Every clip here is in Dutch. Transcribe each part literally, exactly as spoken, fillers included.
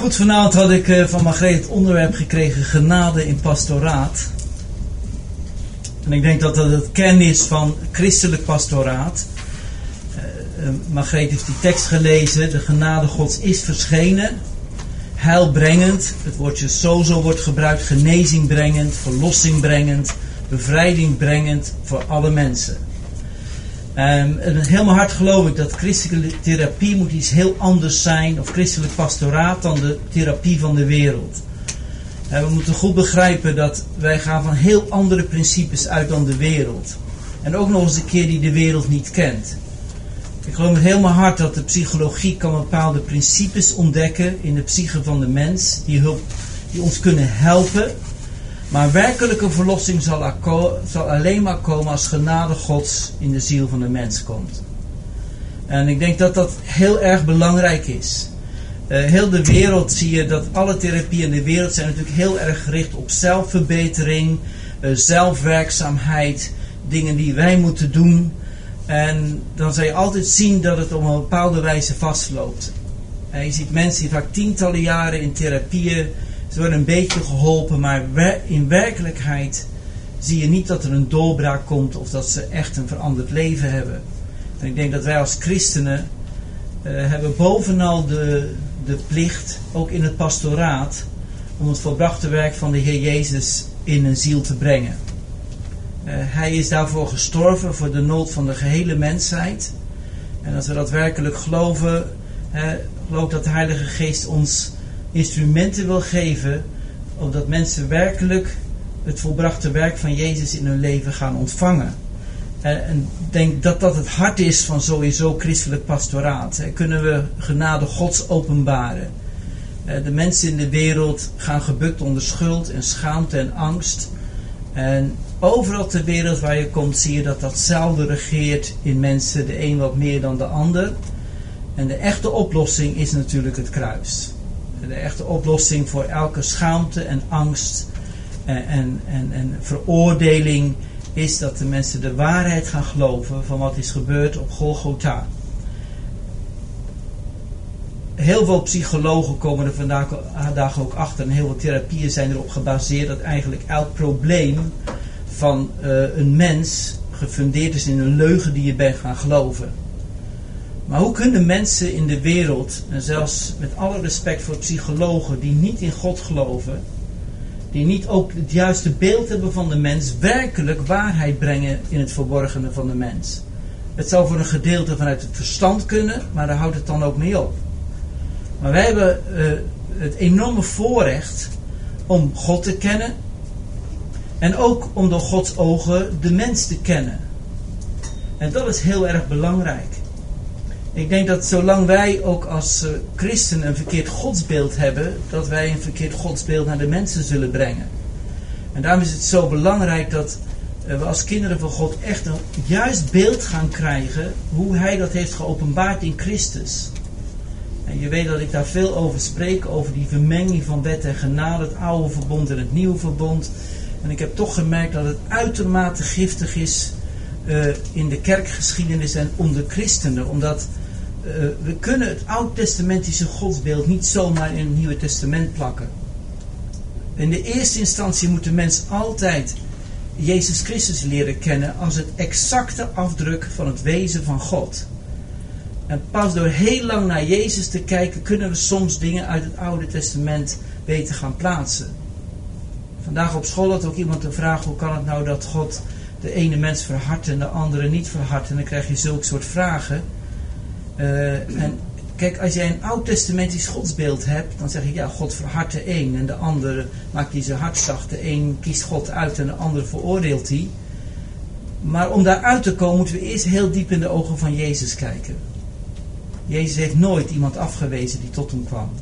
Goed, vanavond had ik uh, van Margreet het onderwerp gekregen: genade in pastoraat. En ik denk dat dat het kern is van christelijk pastoraat. Uh, uh, Margreet heeft die tekst gelezen: de genade Gods is verschenen, heilbrengend. Het woordje sozo wordt gebruikt: genezing brengend, verlossing brengend, bevrijding brengend voor alle mensen. Um, en met heel mijn hart geloof ik dat christelijke therapie moet iets heel anders zijn, of christelijk pastoraat, dan de therapie van de wereld. Uh, we moeten goed begrijpen dat wij gaan van heel andere principes uit dan de wereld. En ook nog eens een keer die de wereld niet kent. Ik geloof met heel mijn hart dat de psychologie kan bepaalde principes ontdekken in de psyche van de mens, die, hulp, die ons kunnen helpen. Maar werkelijke verlossing zal, akko- zal alleen maar komen als genade Gods in de ziel van de mens komt. En ik denk dat dat heel erg belangrijk is. Uh, heel de wereld zie je dat alle therapieën in de wereld zijn natuurlijk heel erg gericht op zelfverbetering, uh, zelfwerkzaamheid, dingen die wij moeten doen. En dan zal je altijd zien dat het op een bepaalde wijze vastloopt. Uh, je ziet mensen die vaak tientallen jaren in therapieën. Ze worden een beetje geholpen, maar in werkelijkheid zie je niet dat er een doorbraak komt of dat ze echt een veranderd leven hebben. En ik denk dat wij als christenen uh, hebben bovenal de, de plicht, ook in het pastoraat, om het volbrachte werk van de Heer Jezus in een ziel te brengen. Uh, hij is daarvoor gestorven voor de nood van de gehele mensheid. En als we dat werkelijk geloven, uh, geloof ik dat de Heilige Geest ons instrumenten wil geven, opdat mensen werkelijk het volbrachte werk van Jezus in hun leven gaan ontvangen. En ik denk dat dat het hart is van sowieso christelijk pastoraat. Kunnen we genade Gods openbaren. De mensen in de wereld gaan gebukt onder schuld en schaamte en angst. En overal ter wereld waar je komt zie je dat datzelfde regeert in mensen, de een wat meer dan de ander. En de echte oplossing is natuurlijk het kruis. De echte oplossing voor elke schaamte en angst en, en, en, en veroordeling is dat de mensen de waarheid gaan geloven van wat is gebeurd op Golgotha. Heel veel psychologen komen er vandaag, vandaag ook achter en heel veel therapieën zijn erop gebaseerd dat eigenlijk elk probleem van uh, een mens gefundeerd is in een leugen die je bent gaan geloven. Maar hoe kunnen mensen in de wereld, en zelfs met alle respect voor psychologen die niet in God geloven, die niet ook het juiste beeld hebben van de mens, werkelijk waarheid brengen in het verborgene van de mens? Het zou voor een gedeelte vanuit het verstand kunnen, maar daar houdt het dan ook mee op. Maar wij hebben uh, het enorme voorrecht om God te kennen en ook om door Gods ogen de mens te kennen. En dat is heel erg belangrijk. Ik denk dat zolang wij ook als uh, christenen een verkeerd godsbeeld hebben, dat wij een verkeerd godsbeeld naar de mensen zullen brengen. En daarom is het zo belangrijk dat uh, we als kinderen van God echt een juist beeld gaan krijgen hoe Hij dat heeft geopenbaard in Christus. En je weet dat ik daar veel over spreek, over die vermenging van wet en genade, het oude verbond en het nieuwe verbond. En ik heb toch gemerkt dat het uitermate giftig is uh, in de kerkgeschiedenis en onder christenen, omdat Uh, we kunnen het oud-testamentische godsbeeld niet zomaar in het Nieuwe Testament plakken. In de eerste instantie moet de mens altijd Jezus Christus leren kennen als het exacte afdruk van het wezen van God. En pas door heel lang naar Jezus te kijken kunnen we soms dingen uit het Oude Testament weten gaan plaatsen. Vandaag op school had ook iemand de vraag: hoe kan het nou dat God de ene mens verhardt en de andere niet verhardt? En dan krijg je zulke soort vragen. Uh, en kijk, als jij een oud-testamentisch godsbeeld hebt, dan zeg je ja, God verhardt de een en de andere maakt die zijn hart zacht. De een kiest God uit en de ander veroordeelt hij. Maar om daaruit te komen moeten we eerst heel diep in de ogen van Jezus kijken. Jezus heeft nooit iemand afgewezen die tot hem kwam.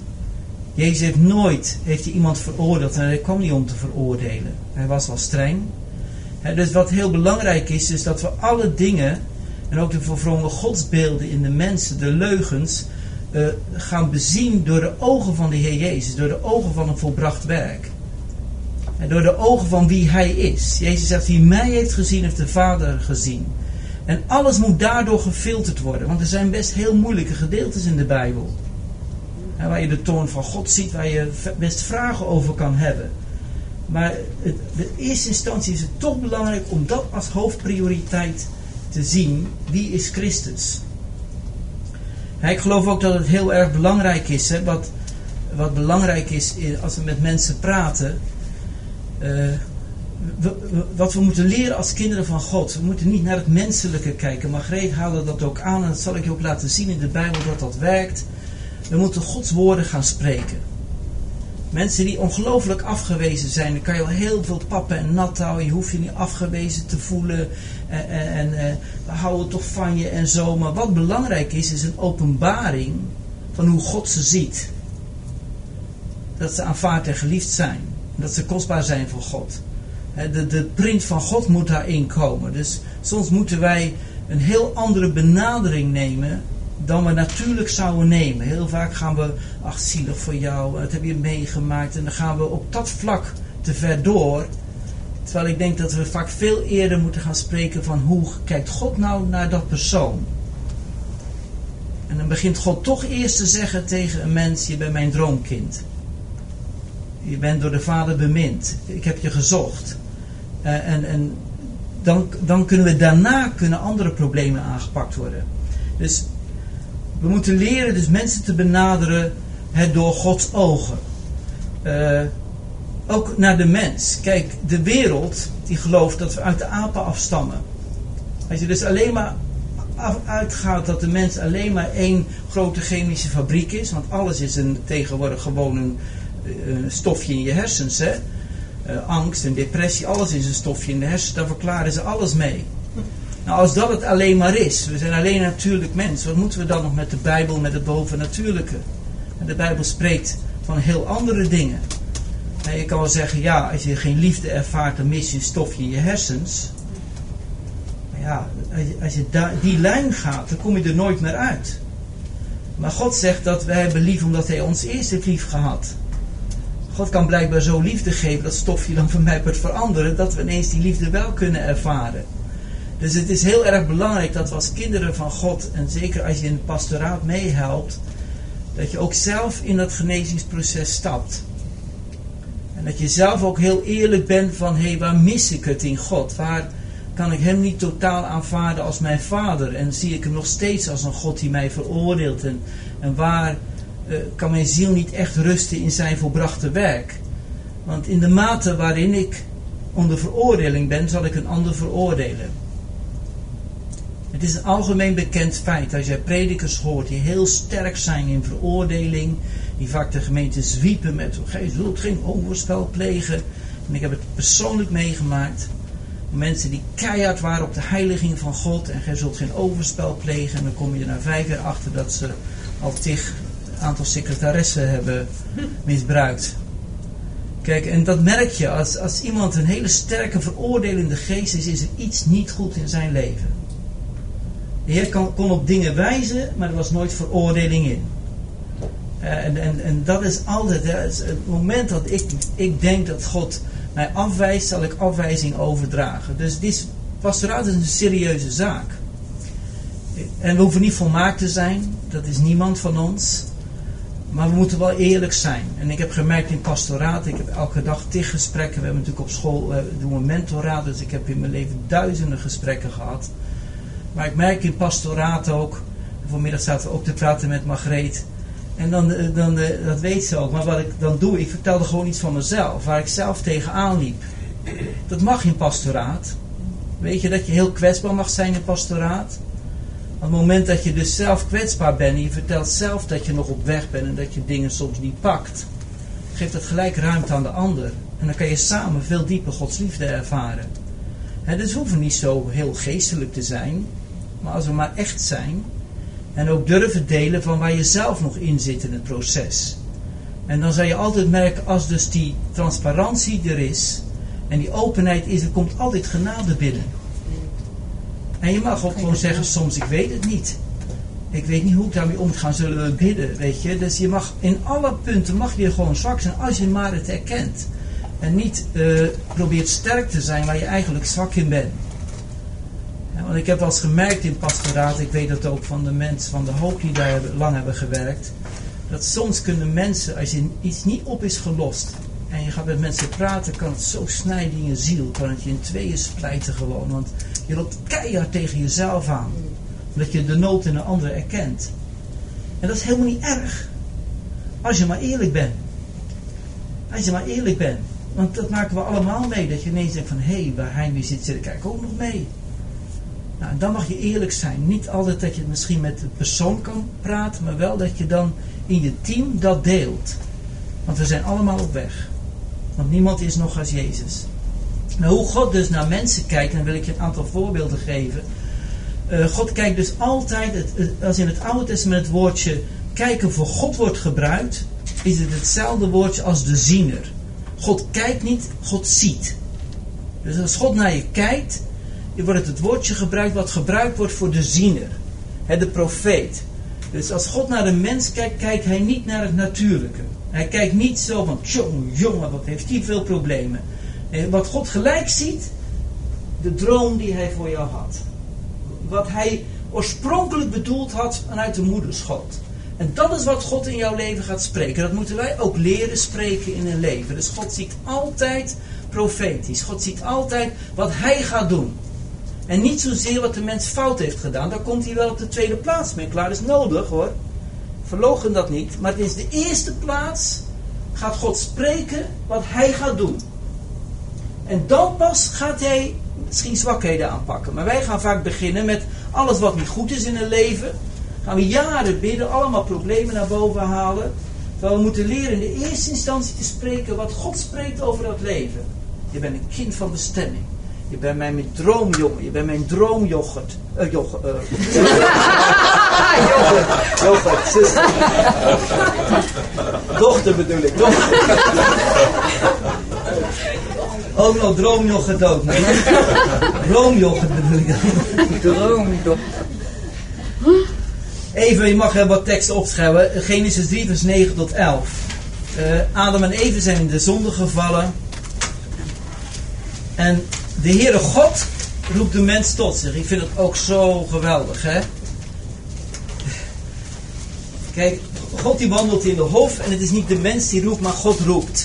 Jezus heeft nooit heeft hij iemand veroordeeld en hij kwam niet om te veroordelen. Hij was wel streng. He, dus wat heel belangrijk is, is dat we alle dingen en ook de verwrongen godsbeelden in de mensen, de leugens, uh, gaan bezien door de ogen van de Heer Jezus. Door de ogen van een volbracht werk. En door de ogen van wie Hij is. Jezus zegt, wie mij heeft gezien, heeft de Vader gezien. En alles moet daardoor gefilterd worden. Want er zijn best heel moeilijke gedeeltes in de Bijbel. En waar je de toorn van God ziet, waar je best vragen over kan hebben. Maar het, in eerste instantie is het toch belangrijk om dat als hoofdprioriteit te zien. Wie is Christus? Ja, ik geloof ook dat het heel erg belangrijk is. Hè, wat, wat belangrijk is als we met mensen praten. Uh, we, we, wat we moeten leren als kinderen van God. We moeten niet naar het menselijke kijken. Margreet haalde dat ook aan. En dat zal ik je ook laten zien in de Bijbel dat dat werkt. We moeten Gods woorden gaan spreken. Mensen die ongelooflijk afgewezen zijn, dan kan je al heel veel pappen en nat houden. Je hoeft je niet afgewezen te voelen. En, en, en we houden toch van je en zo. Maar wat belangrijk is, is een openbaring van hoe God ze ziet. Dat ze aanvaard en geliefd zijn. Dat ze kostbaar zijn voor God. De, de print van God moet daarin komen. Dus soms moeten wij een heel andere benadering nemen dan we natuurlijk zouden nemen. Heel vaak gaan we, ach zielig voor jou, dat heb je meegemaakt. En dan gaan we op dat vlak te ver door. Terwijl ik denk dat we vaak veel eerder moeten gaan spreken van hoe kijkt God nou naar dat persoon. En dan begint God toch eerst te zeggen tegen een mens, je bent mijn droomkind. Je bent door de Vader bemind. Ik heb je gezocht. Uh, en en dan, dan kunnen we daarna kunnen andere problemen aangepakt worden. Dus we moeten leren dus mensen te benaderen hè, door Gods ogen. Uh, ook naar de mens. Kijk, de wereld die gelooft dat we uit de apen afstammen. Als je dus alleen maar af, uitgaat dat de mens alleen maar één grote chemische fabriek is. Want alles is een, tegenwoordig gewoon een, een stofje in je hersens. Hè? Uh, angst en depressie, alles is een stofje in de hersens. Daar verklaren ze alles mee. Nou, als dat het alleen maar is, we zijn alleen natuurlijk mens, wat moeten we dan nog met de Bijbel, met het bovennatuurlijke? En de Bijbel spreekt van heel andere dingen. En je kan wel zeggen, ja, als je geen liefde ervaart, dan mis je een stofje in je hersens. Maar ja, als je, als je da- die lijn gaat, dan kom je er nooit meer uit. Maar God zegt dat wij hebben lief omdat Hij ons eerst heeft lief gehad. God kan blijkbaar zo liefde geven, dat stofje dan voor mij wordt veranderen, dat we ineens die liefde wel kunnen ervaren. Dus het is heel erg belangrijk dat we als kinderen van God, en zeker als je in het pastoraat meehelpt, dat je ook zelf in dat genezingsproces stapt. En dat je zelf ook heel eerlijk bent van, hé, hey, waar mis ik het in God? Waar kan ik Hem niet totaal aanvaarden als mijn Vader? En zie ik Hem nog steeds als een God die mij veroordeelt? En, en waar uh, kan mijn ziel niet echt rusten in zijn volbrachte werk? Want in de mate waarin ik onder veroordeling ben, zal ik een ander veroordelen. Het is een algemeen bekend feit. Als jij predikers hoort die heel sterk zijn in veroordeling, die vaak de gemeente zwiepen met, gij zult geen overspel plegen. En ik heb het persoonlijk meegemaakt. Mensen die keihard waren op de heiliging van God en gij zult geen overspel plegen. En dan kom je er na vijf jaar achter dat ze al tig aantal secretaressen hebben misbruikt. Kijk, en dat merk je. Als, als iemand een hele sterke veroordelende geest is, is er iets niet goed in zijn leven. De Heer kan, kon op dingen wijzen, maar er was nooit veroordeling in. Uh, en, en, en dat is altijd, hè, het, het moment dat ik, ik denk dat God mij afwijst, zal ik afwijzing overdragen. Dus dit pastoraat is een serieuze zaak. En we hoeven niet volmaakt te zijn, dat is niemand van ons. Maar we moeten wel eerlijk zijn. En ik heb gemerkt in pastoraat, ik heb elke dag tig gesprekken. We hebben natuurlijk op school, we doen een mentoraat, dus ik heb in mijn leven duizenden gesprekken gehad. Maar ik merk in pastoraat ook, vanmiddag zaten we ook te praten met Margreet. En dan, dan, dat weet ze ook. Maar wat ik dan doe, ik vertelde gewoon iets van mezelf. Waar ik zelf tegenaan liep. Dat mag in pastoraat. Weet je dat je heel kwetsbaar mag zijn in pastoraat? Op het moment dat je dus zelf kwetsbaar bent. En je vertelt zelf dat je nog op weg bent. En dat je dingen soms niet pakt. Geeft dat gelijk ruimte aan de ander. En dan kan je samen veel dieper Gods liefde ervaren. He, dus we hoeven niet zo heel geestelijk te zijn. Maar als we maar echt zijn. En ook durven delen van waar je zelf nog in zit in het proces. En dan zal je altijd merken, als dus die transparantie er is, en die openheid is, er komt altijd genade binnen. En je mag ook gewoon zeggen, soms ik weet het niet. Ik weet niet hoe ik daarmee om ga, zullen we bidden, weet je. Dus je mag, in alle punten mag je gewoon zwak zijn, als je maar het erkent. En niet uh, probeert sterk te zijn waar je eigenlijk zwak in bent. Ja, want ik heb wel eens gemerkt in pastoraat, ik weet dat ook van de mensen van de hoop die daar lang hebben gewerkt, dat soms kunnen mensen, als je iets niet op is gelost en je gaat met mensen praten, kan het zo snijden in je ziel. Kan het je in tweeën splijten gewoon. Want je loopt keihard tegen jezelf aan. Omdat je de nood in een ander erkent. En dat is helemaal niet erg. Als je maar eerlijk bent. Als je maar eerlijk bent. Want dat maken we allemaal mee. Dat je ineens denkt van, hé, hey, waar hij nu zit, zit ik eigenlijk ook nog mee. Nou, dan mag je eerlijk zijn. Niet altijd dat je het misschien met de persoon kan praten, maar wel dat je dan in je team dat deelt. Want we zijn allemaal op weg. Want niemand is nog als Jezus. Nou, hoe God dus naar mensen kijkt, dan wil ik je een aantal voorbeelden geven. Uh, God kijkt dus altijd, het, het, als in het Oude Testament het woordje kijken voor God wordt gebruikt, is het hetzelfde woordje als de ziener. God kijkt niet, God ziet. Dus als God naar je kijkt, wordt het het woordje gebruikt wat gebruikt wordt voor de ziener. He, de profeet. Dus als God naar de mens kijkt, kijkt hij niet naar het natuurlijke. Hij kijkt niet zo van, jongen, jongen, wat heeft hij veel problemen. En wat God gelijk ziet, de droom die hij voor jou had. Wat hij oorspronkelijk bedoeld had vanuit de moederschot. En dat is wat God in jouw leven gaat spreken. Dat moeten wij ook leren spreken in een leven. Dus God ziet altijd profetisch. God ziet altijd wat hij gaat doen. En niet zozeer wat de mens fout heeft gedaan. Daar komt hij wel op de tweede plaats mee. Klaar, dat is nodig hoor. Verloochen dat niet. Maar het is de eerste plaats. Gaat God spreken wat hij gaat doen. En dan pas gaat hij misschien zwakheden aanpakken. Maar wij gaan vaak beginnen met alles wat niet goed is in een leven. Gaan we jaren bidden, allemaal problemen naar boven halen. Terwijl we moeten leren in de eerste instantie te spreken wat God spreekt over dat leven. Je bent een kind van bestemming. Je bent mijn droomjongen. Je bent mijn droomjoghurt. Uh, joghurt. Uh. joghurt. Joghurt. Zuster. Dochter bedoel ik. Dochter. Ook nog droomjoghurt ook. Droomjoghurt bedoel ik dan. Droomjoghurt. Even, je mag wat teksten opschrijven. Genesis drie vers negen tot elf. Uh, Adam en Eva zijn in de zonde gevallen. En de Heere God roept de mens tot zich. Ik vind het ook zo geweldig, hè. Kijk, God die wandelt in de hof en het is niet de mens die roept, maar God roept.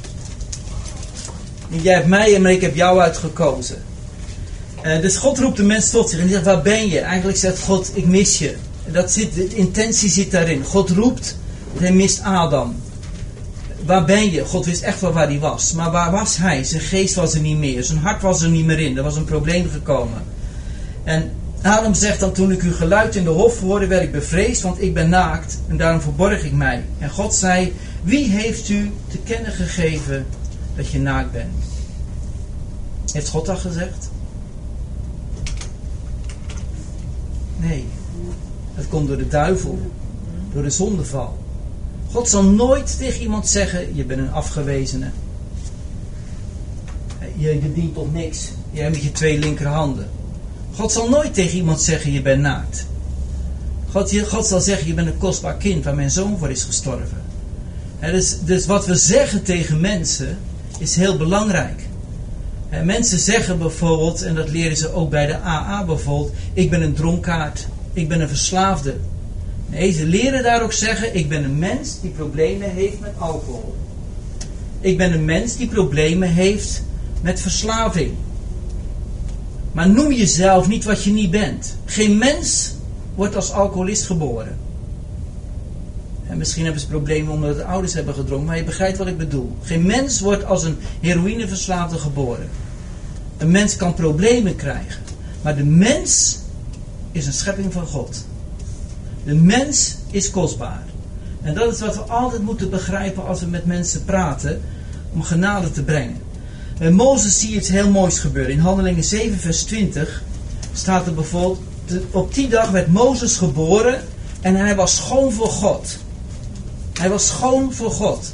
En jij hebt mij en ik heb jou uitgekozen. Uh, dus God roept de mens tot zich en die zegt, waar ben je? Eigenlijk zegt God, ik mis je. Dat zit, de intentie zit daarin. God roept, hij mist Adam. Waar ben je? God wist echt wel waar hij was. Maar waar was hij? Zijn geest was er niet meer. Zijn hart was er niet meer in. Er was een probleem gekomen. En Adam zegt dan, toen ik uw geluid in de hof hoorde, werd ik bevreesd, want ik ben naakt. En daarom verborg ik mij. En God zei, wie heeft u te kennen gegeven dat je naakt bent? Heeft God dat gezegd? Nee. Dat komt door de duivel. Door de zondeval. God zal nooit tegen iemand zeggen, je bent een afgewezene. Je, je dient tot niks. Jij met je twee linkerhanden. God zal nooit tegen iemand zeggen, je bent naakt. God, God zal zeggen, je bent een kostbaar kind waar mijn zoon voor is gestorven. En dus, dus wat we zeggen tegen mensen is heel belangrijk. En mensen zeggen bijvoorbeeld, en dat leren ze ook bij de A A bijvoorbeeld, ik ben een dronkaard, ik ben een verslaafde. Nee, ze leren daar ook zeggen, ik ben een mens die problemen heeft met alcohol. Ik ben een mens die problemen heeft met verslaving. Maar noem jezelf niet wat je niet bent. Geen mens wordt als alcoholist geboren. En misschien hebben ze problemen omdat de ouders hebben gedronken, maar je begrijpt wat ik bedoel. Geen mens wordt als een heroïneverslaafde geboren. Een mens kan problemen krijgen. Maar de mens is een schepping van God. De mens is kostbaar. En dat is wat we altijd moeten begrijpen als we met mensen praten. Om genade te brengen. Bij Mozes zie je iets heel moois gebeuren. In Handelingen zeven vers twintig staat er bijvoorbeeld, op die dag werd Mozes geboren en hij was schoon voor God. Hij was schoon voor God.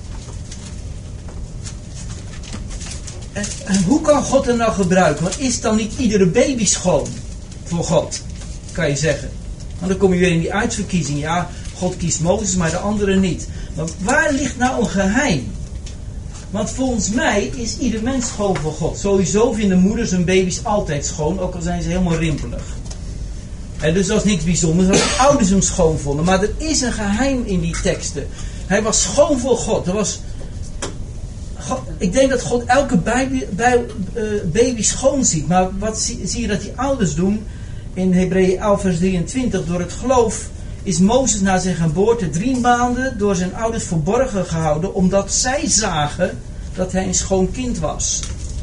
En, en hoe kan God hem nou gebruiken? Want is dan niet iedere baby schoon voor God? Kan je zeggen. Want dan kom je weer in die uitverkiezing. Ja, God kiest Mozes, maar de anderen niet. Maar waar ligt nou een geheim? Want volgens mij is ieder mens schoon voor God. Sowieso vinden moeders hun baby's altijd schoon, ook al zijn ze helemaal rimpelig. En dus dat was niks bijzonders, dat de ouders hem schoon vonden. Maar er is een geheim in die teksten. Hij was schoon voor God. Er was, God ik denk dat God elke baby, bij, uh, baby schoon ziet. Maar wat zie, zie je dat die ouders doen? In Hebreeën elf vers drieëntwintig. Door het geloof is Mozes na zijn geboorte drie maanden door zijn ouders verborgen gehouden. Omdat zij zagen dat hij een schoon kind was.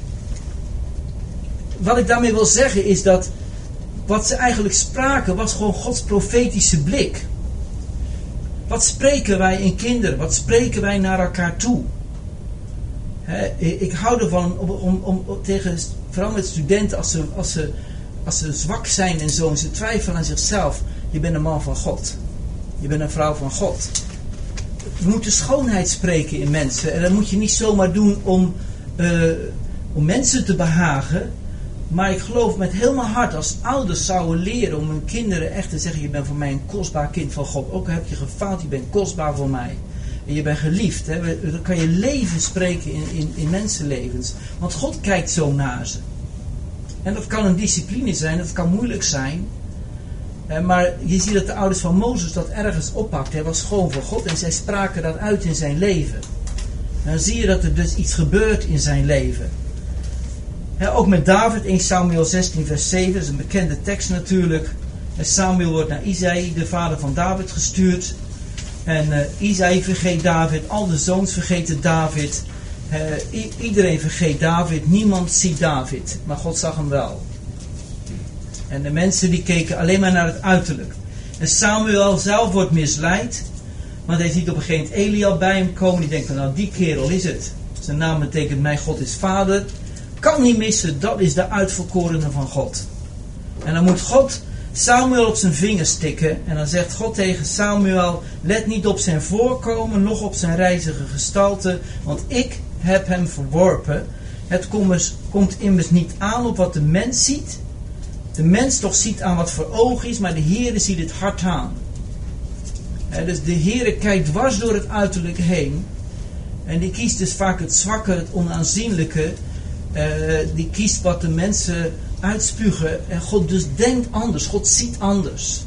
Wat ik daarmee wil zeggen is dat wat ze eigenlijk spraken was gewoon Gods profetische blik. Wat spreken wij in kinderen? Wat spreken wij naar elkaar toe? He, ik hou ervan om, om, om, om tegen, vooral met studenten, als ze, als, ze, als ze zwak zijn en zo, en ze twijfelen aan zichzelf. Je bent een man van God. Je bent een vrouw van God. We moeten schoonheid spreken in mensen. En dat moet je niet zomaar doen om, uh, om mensen te behagen. Maar ik geloof met heel mijn hart, als ouders zouden leren om hun kinderen echt te zeggen: je bent voor mij een kostbaar kind van God. Ook al heb je gefaald, je bent kostbaar voor mij. En je bent geliefd. Hè? Dan kan je leven spreken in, in, in mensenlevens. Want God kijkt zo naar ze. En dat kan een discipline zijn, dat kan moeilijk zijn. Maar je ziet dat de ouders van Mozes dat ergens oppakten. Hij was schoon voor God en zij spraken dat uit in zijn leven. En dan zie je dat er dus iets gebeurt in zijn leven. He, ook met David, eerste Samuel zestien vers zeven, dat is een bekende tekst natuurlijk. En Samuel wordt naar Isaï, de vader van David, gestuurd. En uh, Isaï vergeet David, al de zoons vergeten David. Uh, i- iedereen vergeet David, niemand ziet David. Maar God zag hem wel. En de mensen die keken alleen maar naar het uiterlijk. En Samuel zelf wordt misleid. Want hij ziet op een gegeven moment Eliab bij hem komen. Die denkt van, nou die kerel is het. Zijn naam betekent mijn God is vader. Kan niet missen, dat is de uitverkorene van God. En dan moet God Samuel op zijn vingers tikken. En dan zegt God tegen Samuel: let niet op zijn voorkomen, noch op zijn rijzige gestalte. Want ik heb hem verworpen. Het komt immers niet aan op wat de mens ziet. De mens toch ziet aan wat voor oog is, maar de Heere ziet het hart aan. He, dus de Heere kijkt dwars door het uiterlijk heen. En die kiest dus vaak het zwakke, het onaanzienlijke. Uh, die kiest wat de mensen uitspugen. En God dus denkt anders. God ziet anders.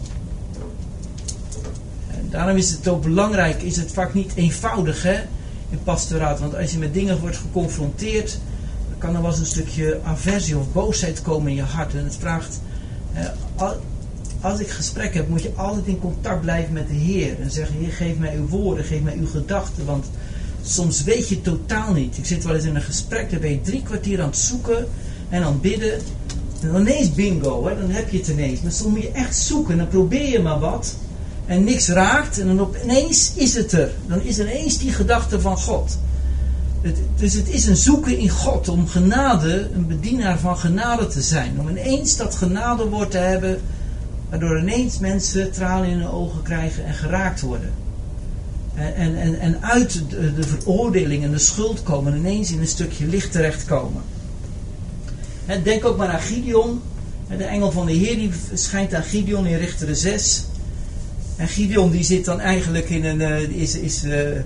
En daarom is het ook belangrijk. Is het vaak niet eenvoudig hè, in pastoraat. Want als je met dingen wordt geconfronteerd. Dan kan er wel eens een stukje aversie of boosheid komen in je hart. En het vraagt. Uh, als ik gesprek heb, moet je altijd in contact blijven met de Heer. En zeggen: Heer, geef mij uw woorden. Geef mij uw gedachten. Want soms weet je het totaal niet. Ik zit wel eens in een gesprek, dan ben je drie kwartier aan het zoeken en aan het bidden. En dan ineens bingo, hè, dan heb je het ineens. Maar soms moet je echt zoeken, dan probeer je maar wat. En niks raakt en dan opeens is het er. Dan is er ineens die gedachte van God. Het, dus het is een zoeken in God om genade, een bedienaar van genade te zijn. Om ineens dat genadewoord te hebben, waardoor ineens mensen tranen in hun ogen krijgen en geraakt worden. En, en, en uit de, de veroordeling en de schuld komen. En ineens in een stukje licht terechtkomen. Denk ook maar aan Gideon. De engel van de Heer die schijnt aan Gideon in Richteren zes. En Gideon die zit dan eigenlijk in een... is, is uh, uh,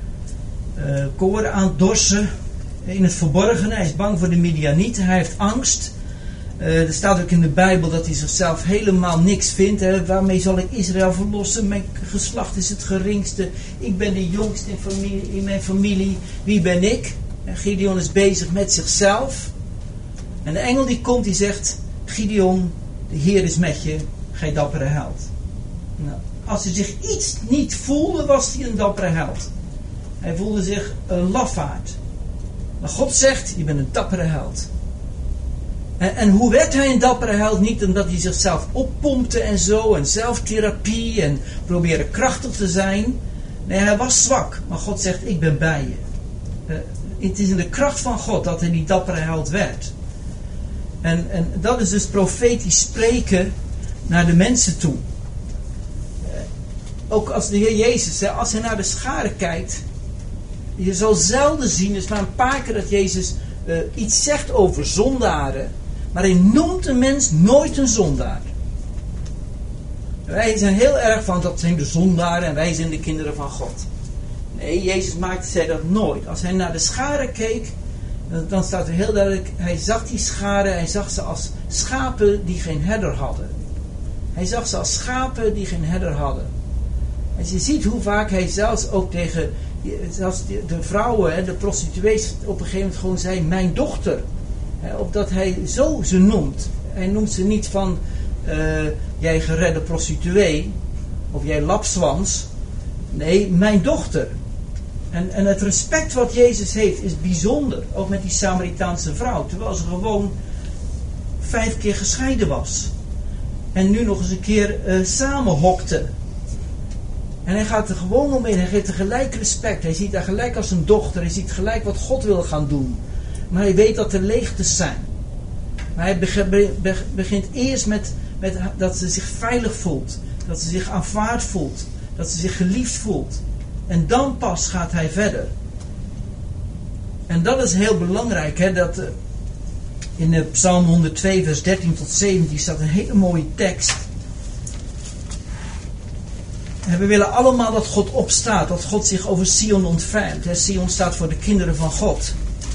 koren aan het dorsen. In het verborgene. Hij is bang voor de Midianieten. Hij heeft angst. Uh, er staat ook in de Bijbel dat hij zichzelf helemaal niks vindt. Hè. Waarmee zal ik Israël verlossen? Mijn geslacht is het geringste. Ik ben de jongste in, familie, in mijn familie. Wie ben ik? En Gideon is bezig met zichzelf. En de engel die komt die zegt: Gideon, de Heer is met je. Gij dappere held. Nou, als hij zich iets niet voelde, was hij een dappere held. Hij voelde zich een lafaard. Maar God zegt: je bent een dappere held. En, en hoe werd hij een dappere held? Niet omdat hij zichzelf oppompte en zo. En zelftherapie. En probeerde krachtig te zijn. Nee, hij was zwak. Maar God zegt: ik ben bij je. Uh, het is in de kracht van God dat hij die dappere held werd. En, en dat is dus profetisch spreken naar de mensen toe. Uh, ook als de Heer Jezus, hè, als hij naar de scharen kijkt. Je zal zelden zien, dus maar een paar keer dat Jezus uh, iets zegt over zondaren. Maar hij noemt een mens nooit een zondaar. Wij zijn heel erg van dat zijn de zondaren en wij zijn de kinderen van God. Nee, Jezus maakte zij dat nooit. Als hij naar de scharen keek, dan staat er heel duidelijk, hij zag die scharen, hij zag ze als schapen die geen herder hadden. Hij zag ze als schapen die geen herder hadden. En je ziet hoe vaak hij zelfs ook tegen zelfs de vrouwen, hè, de prostituees, op een gegeven moment gewoon zei, mijn dochter. Hè, opdat hij zo ze noemt. Hij noemt ze niet van, uh, jij geredde prostituee, of jij lapswans. Nee, mijn dochter. En, en het respect wat Jezus heeft is bijzonder. Ook met die Samaritaanse vrouw. Terwijl ze gewoon vijf keer gescheiden was. En nu nog eens een keer uh, samenhokte. En hij gaat er gewoon omheen. Hij geeft er gelijk respect. Hij ziet haar gelijk als een dochter. Hij ziet gelijk wat God wil gaan doen. Maar hij weet dat er leegtes zijn. Maar hij begint eerst met, met dat ze zich veilig voelt. Dat ze zich aanvaard voelt. Dat ze zich geliefd voelt. En dan pas gaat hij verder. En dat is heel belangrijk. Hè, dat, uh, in de Psalm honderdtwee vers dertien tot zeventien staat een hele mooie tekst. En we willen allemaal dat God opstaat. Dat God zich over Sion ontfermt. Hè, Sion staat voor de kinderen van God.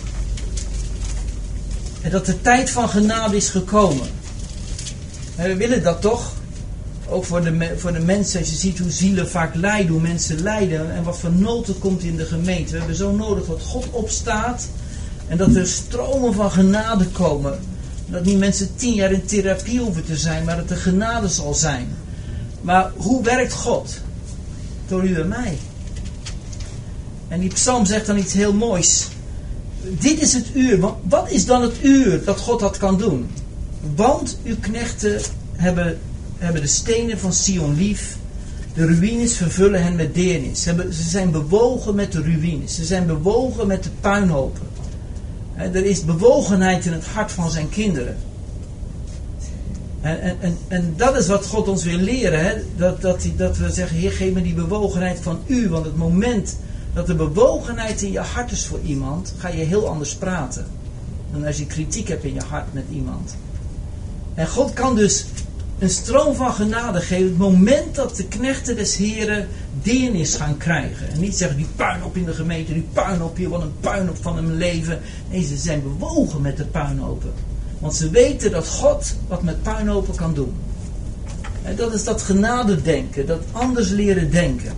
En dat de tijd van genade is gekomen. En we willen dat toch. Ook voor de, voor de mensen. Als je ziet hoe zielen vaak lijden. Hoe mensen lijden. En wat voor nood er komt in de gemeente. We hebben zo nodig dat God opstaat. En dat er stromen van genade komen. Dat niet mensen tien jaar in therapie hoeven te zijn. Maar dat er genade zal zijn. Maar hoe werkt God? Door u en mij. En die psalm zegt dan iets heel moois. Dit is het uur. Want wat is dan het uur dat God dat kan doen? Want uw knechten hebben, hebben de stenen van Sion lief. De ruïnes vervullen hen met deernis. Ze zijn bewogen met de ruïnes. Ze zijn bewogen met de puinhopen. Er is bewogenheid in het hart van zijn kinderen. En, en, en, en dat is wat God ons wil leren. Hè? Dat, dat, dat we zeggen, Heer, geef me die bewogenheid van u. Want het moment dat de bewogenheid in je hart is voor iemand, ga je heel anders praten. Dan als je kritiek hebt in je hart met iemand. En God kan dus een stroom van genade geven. Het moment dat de knechten des Heren deernis gaan krijgen. En niet zeggen, die puinhoop in de gemeente, die puinhoop hier, wat een puinhoop van hun leven. Nee, ze zijn bewogen met de puinhopen. Want ze weten dat God wat met puinhopen kan doen. En dat is dat genadedenken, dat anders leren denken.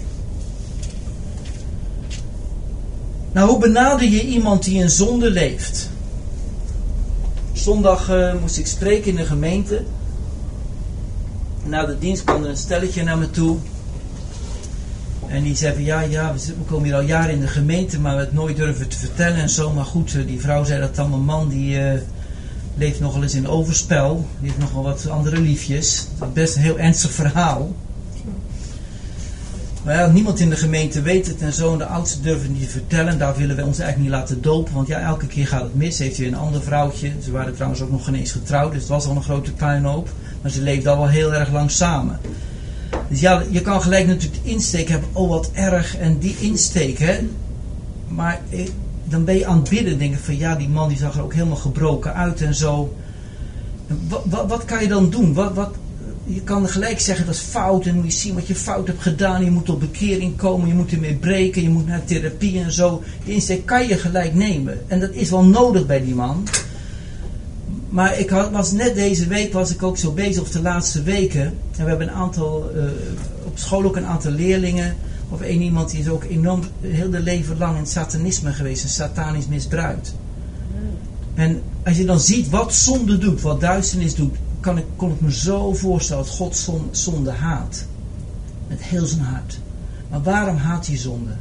Nou, hoe benader je iemand die in zonde leeft? Zondag uh, moest ik spreken in de gemeente. Na de dienst kwam er een stelletje naar me toe. En die zei van ja, ja, we komen hier al jaren in de gemeente, maar we het nooit durven te vertellen en zo. Maar goed, die vrouw zei dat dan, mijn man die uh, leeft nogal eens in overspel. Die heeft nogal wat andere liefjes. Dat is best een heel ernstig verhaal. Maar ja, niemand in de gemeente weet het en zo. En de oudsten durven niet te vertellen. Daar willen we ons eigenlijk niet laten dopen. Want ja, elke keer gaat het mis. Heeft hij een ander vrouwtje. Ze waren trouwens ook nog geen eens getrouwd. Dus het was al een grote puinhoop. Maar ze leefden al wel heel erg lang samen. Dus ja, je kan gelijk natuurlijk de insteek hebben. Oh, wat erg. En die insteek, hè. Maar eh, dan ben je aan het bidden. Denk ik van ja, die man die zag er ook helemaal gebroken uit en zo. En wat, wat, wat kan je dan doen? Wat... wat Je kan gelijk zeggen dat is fout en moet je zien wat je fout hebt gedaan. Je moet tot bekering komen, je moet ermee breken, je moet naar therapie en zo. Die insteek kan je gelijk nemen. En dat is wel nodig bij die man. Maar ik had, was net deze week was ik ook zo bezig, of de laatste weken. En we hebben een aantal, uh, op school ook een aantal leerlingen. Of één iemand die is ook enorm, heel de leven lang in het satanisme geweest. En satanisch misbruikt. En als je dan ziet wat zonde doet, wat duisternis doet. Kan ik, kon ik me zo voorstellen dat God zonde, zonde haat. Met heel zijn hart. Maar waarom haat hij zonde?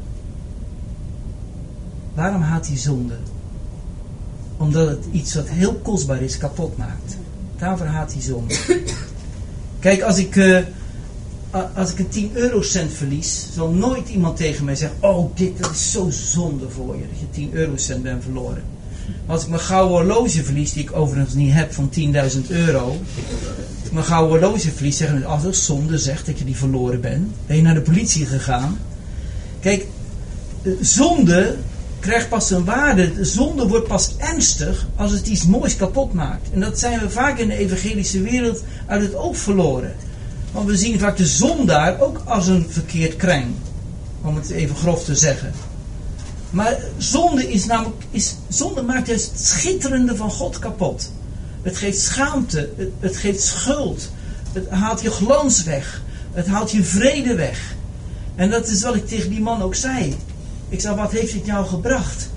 Waarom haat hij zonde? Omdat het iets wat heel kostbaar is kapot maakt. Daarvoor haat hij zonde. Kijk, als ik, uh, als ik een tien eurocent verlies, zal nooit iemand tegen mij zeggen, oh, dit dat is zo zonde voor je, dat je tien eurocent bent verloren. Als ik mijn gouden horloge verlies, die ik overigens niet heb, van tienduizend euro. Als ik mijn gouden horloge verlies, zeggen we, als er zonde zegt dat je die verloren bent. Ben je naar de politie gegaan. Kijk, zonde krijgt pas een waarde. Zonde wordt pas ernstig als het iets moois kapot maakt. En dat zijn we vaak in de evangelische wereld uit het oog verloren. Want we zien vaak de zondaar ook als een verkeerd kreng. Om het even grof te zeggen. Maar zonde is namelijk, is, zonde maakt juist het schitterende van God kapot. Het geeft schaamte, het, het geeft schuld. Het haalt je glans weg. Het haalt je vrede weg. En dat is wat ik tegen die man ook zei. Ik zei, wat heeft dit jou gebracht?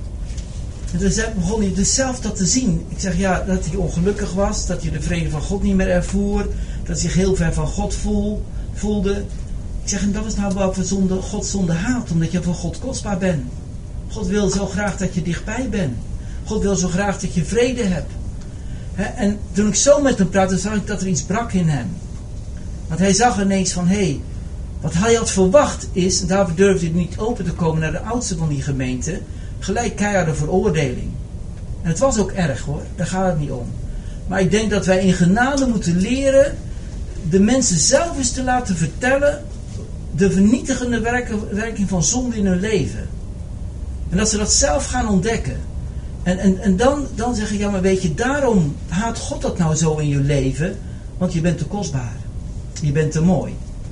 En toen begon hij dus zelf dat te zien. Ik zeg, ja, dat hij ongelukkig was. Dat hij de vrede van God niet meer ervoer. Dat hij zich heel ver van God voel, voelde. Ik zeg, en dat is nou wat zonde, God zonde haat. Omdat je voor God kostbaar bent. God wil zo graag dat je dichtbij bent. God wil zo graag dat je vrede hebt. He, en toen ik zo met hem praatte, zag ik dat er iets brak in hem. Want hij zag ineens van, hé, hey, wat hij had verwacht is, en daarvoor durfde hij niet open te komen naar de oudste van die gemeente, gelijk keiharde veroordeling. En het was ook erg hoor, daar gaat het niet om. Maar ik denk dat wij in genade moeten leren de mensen zelf eens te laten vertellen de vernietigende werking van zonde in hun leven. En dat ze dat zelf gaan ontdekken. En, en, en dan, dan zeg ik, ja maar weet je, daarom haat God dat nou zo in je leven, want je bent te kostbaar. Je bent te mooi.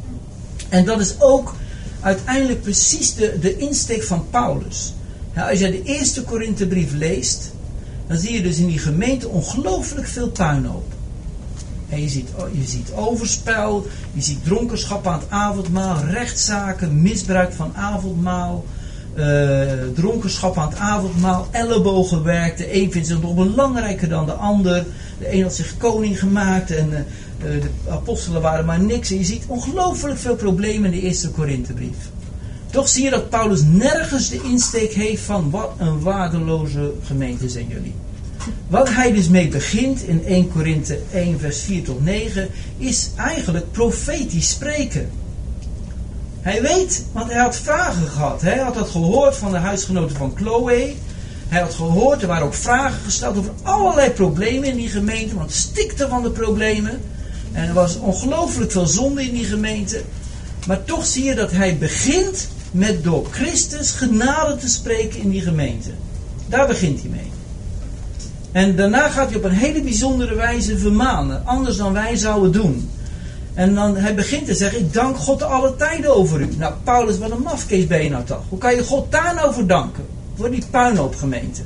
En dat is ook uiteindelijk precies de, de insteek van Paulus. Ja, als je de eerste Korinthebrief leest, dan zie je dus in die gemeente ongelooflijk veel puinhoop. En je ziet, je ziet overspel, je ziet dronkenschap aan het avondmaal, rechtszaken, misbruik van avondmaal, uh, dronkenschap aan het avondmaal, ellebogenwerk. De een vindt zich nog belangrijker dan de ander. De een had zich koning gemaakt en uh, de apostelen waren maar niks. En je ziet ongelooflijk veel problemen in de eerste Korinthebrief. Toch zie je dat Paulus nergens de insteek heeft van wat een waardeloze gemeente zijn jullie. Wat hij dus mee begint in eerste Korinthe één vers vier tot negen is eigenlijk profetisch spreken. Hij weet, want hij had vragen gehad. Hij had dat gehoord van de huisgenoten van Chloe. Hij had gehoord, er waren ook vragen gesteld over allerlei problemen in die gemeente. Want het stikte van de problemen. En er was ongelooflijk veel zonde in die gemeente. Maar toch zie je dat hij begint met door Christus genade te spreken in die gemeente. Daar begint hij mee. En daarna gaat hij op een hele bijzondere wijze vermanen. Anders dan wij zouden doen. En dan hij begint te zeggen, ik dank God alle tijden over u. Nou Paulus, wat een mafkees ben je nou toch? Hoe kan je God daar nou voor danken? Voor die puinhoopgemeente.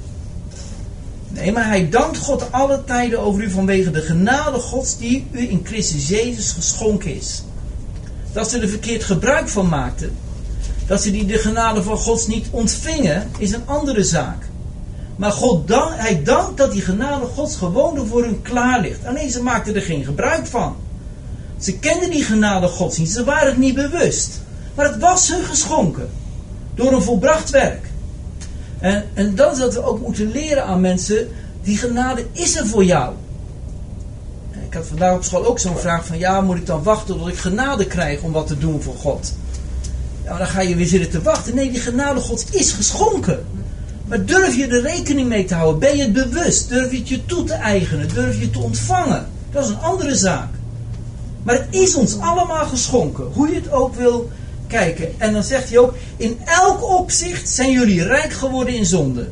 Nee, maar hij dankt God alle tijden over u vanwege de genade Gods die u in Christus Jezus geschonken is. Dat ze er verkeerd gebruik van maakten, dat ze die de genade van Gods niet ontvingen, is een andere zaak. Maar God dank, hij dankt dat die genade Gods gewoon voor hun klaar ligt. Alleen ze maakten er geen gebruik van. Ze kenden die genade Gods niet, ze waren het niet bewust. Maar het was hun geschonken. Door een volbracht werk. En, en dat is dat we ook moeten leren aan mensen, die genade is er voor jou. Ik had vandaag op school ook zo'n vraag van, ja, moet ik dan wachten tot ik genade krijg om wat te doen voor God? Ja, dan ga je weer zitten te wachten. Nee, die genade Gods is geschonken. Maar durf je er rekening mee te houden? Ben je het bewust? Durf je het je toe te eigenen? Durf je het te ontvangen? Dat is een andere zaak. Maar het is ons allemaal geschonken. Hoe je het ook wil kijken. En dan zegt hij ook, in elk opzicht zijn jullie rijk geworden in zonde.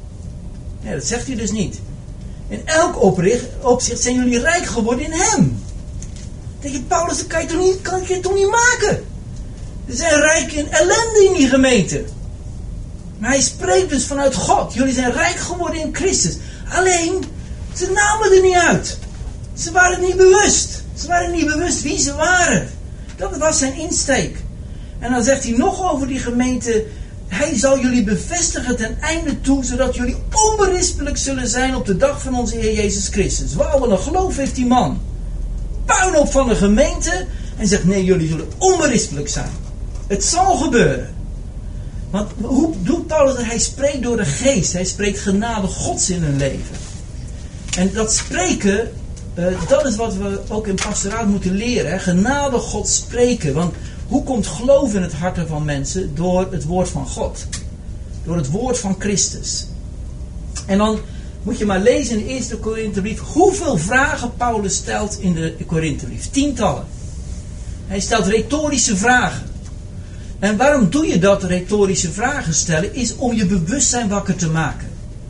Ja, dat zegt hij dus niet. In elk opzicht zijn jullie rijk geworden in hem. Dan denk je, Paulus, dat kan je toch niet, kan je toch niet maken? Ze zijn rijk in ellende in die gemeente. Maar hij spreekt dus vanuit God. Jullie zijn rijk geworden in Christus. Alleen, ze namen er niet uit. Ze waren niet bewust. Ze waren niet bewust wie ze waren. Dat was zijn insteek. En dan zegt hij nog over die gemeente, hij zal jullie bevestigen ten einde toe, zodat jullie onberispelijk zullen zijn op de dag van onze Heer Jezus Christus. Wauw, wat een geloof heeft die man. Puinhoop van de gemeente en zegt, nee, jullie zullen onberispelijk zijn. Het zal gebeuren. Want hoe doet Paulus dat? Hij spreekt door de geest. Hij spreekt genade Gods in hun leven. En dat spreken, uh, dat is wat we ook in pastoraat moeten leren. Hè? Genade Gods spreken. Want hoe komt geloof in het harten van mensen? Door het woord van God. Door het woord van Christus. En dan moet je maar lezen in de eerste Korinthebrief hoeveel vragen Paulus stelt in de Korinthebrief. Tientallen. Hij stelt retorische vragen. En waarom doe je dat, retorische vragen stellen? Is om je bewustzijn wakker te maken.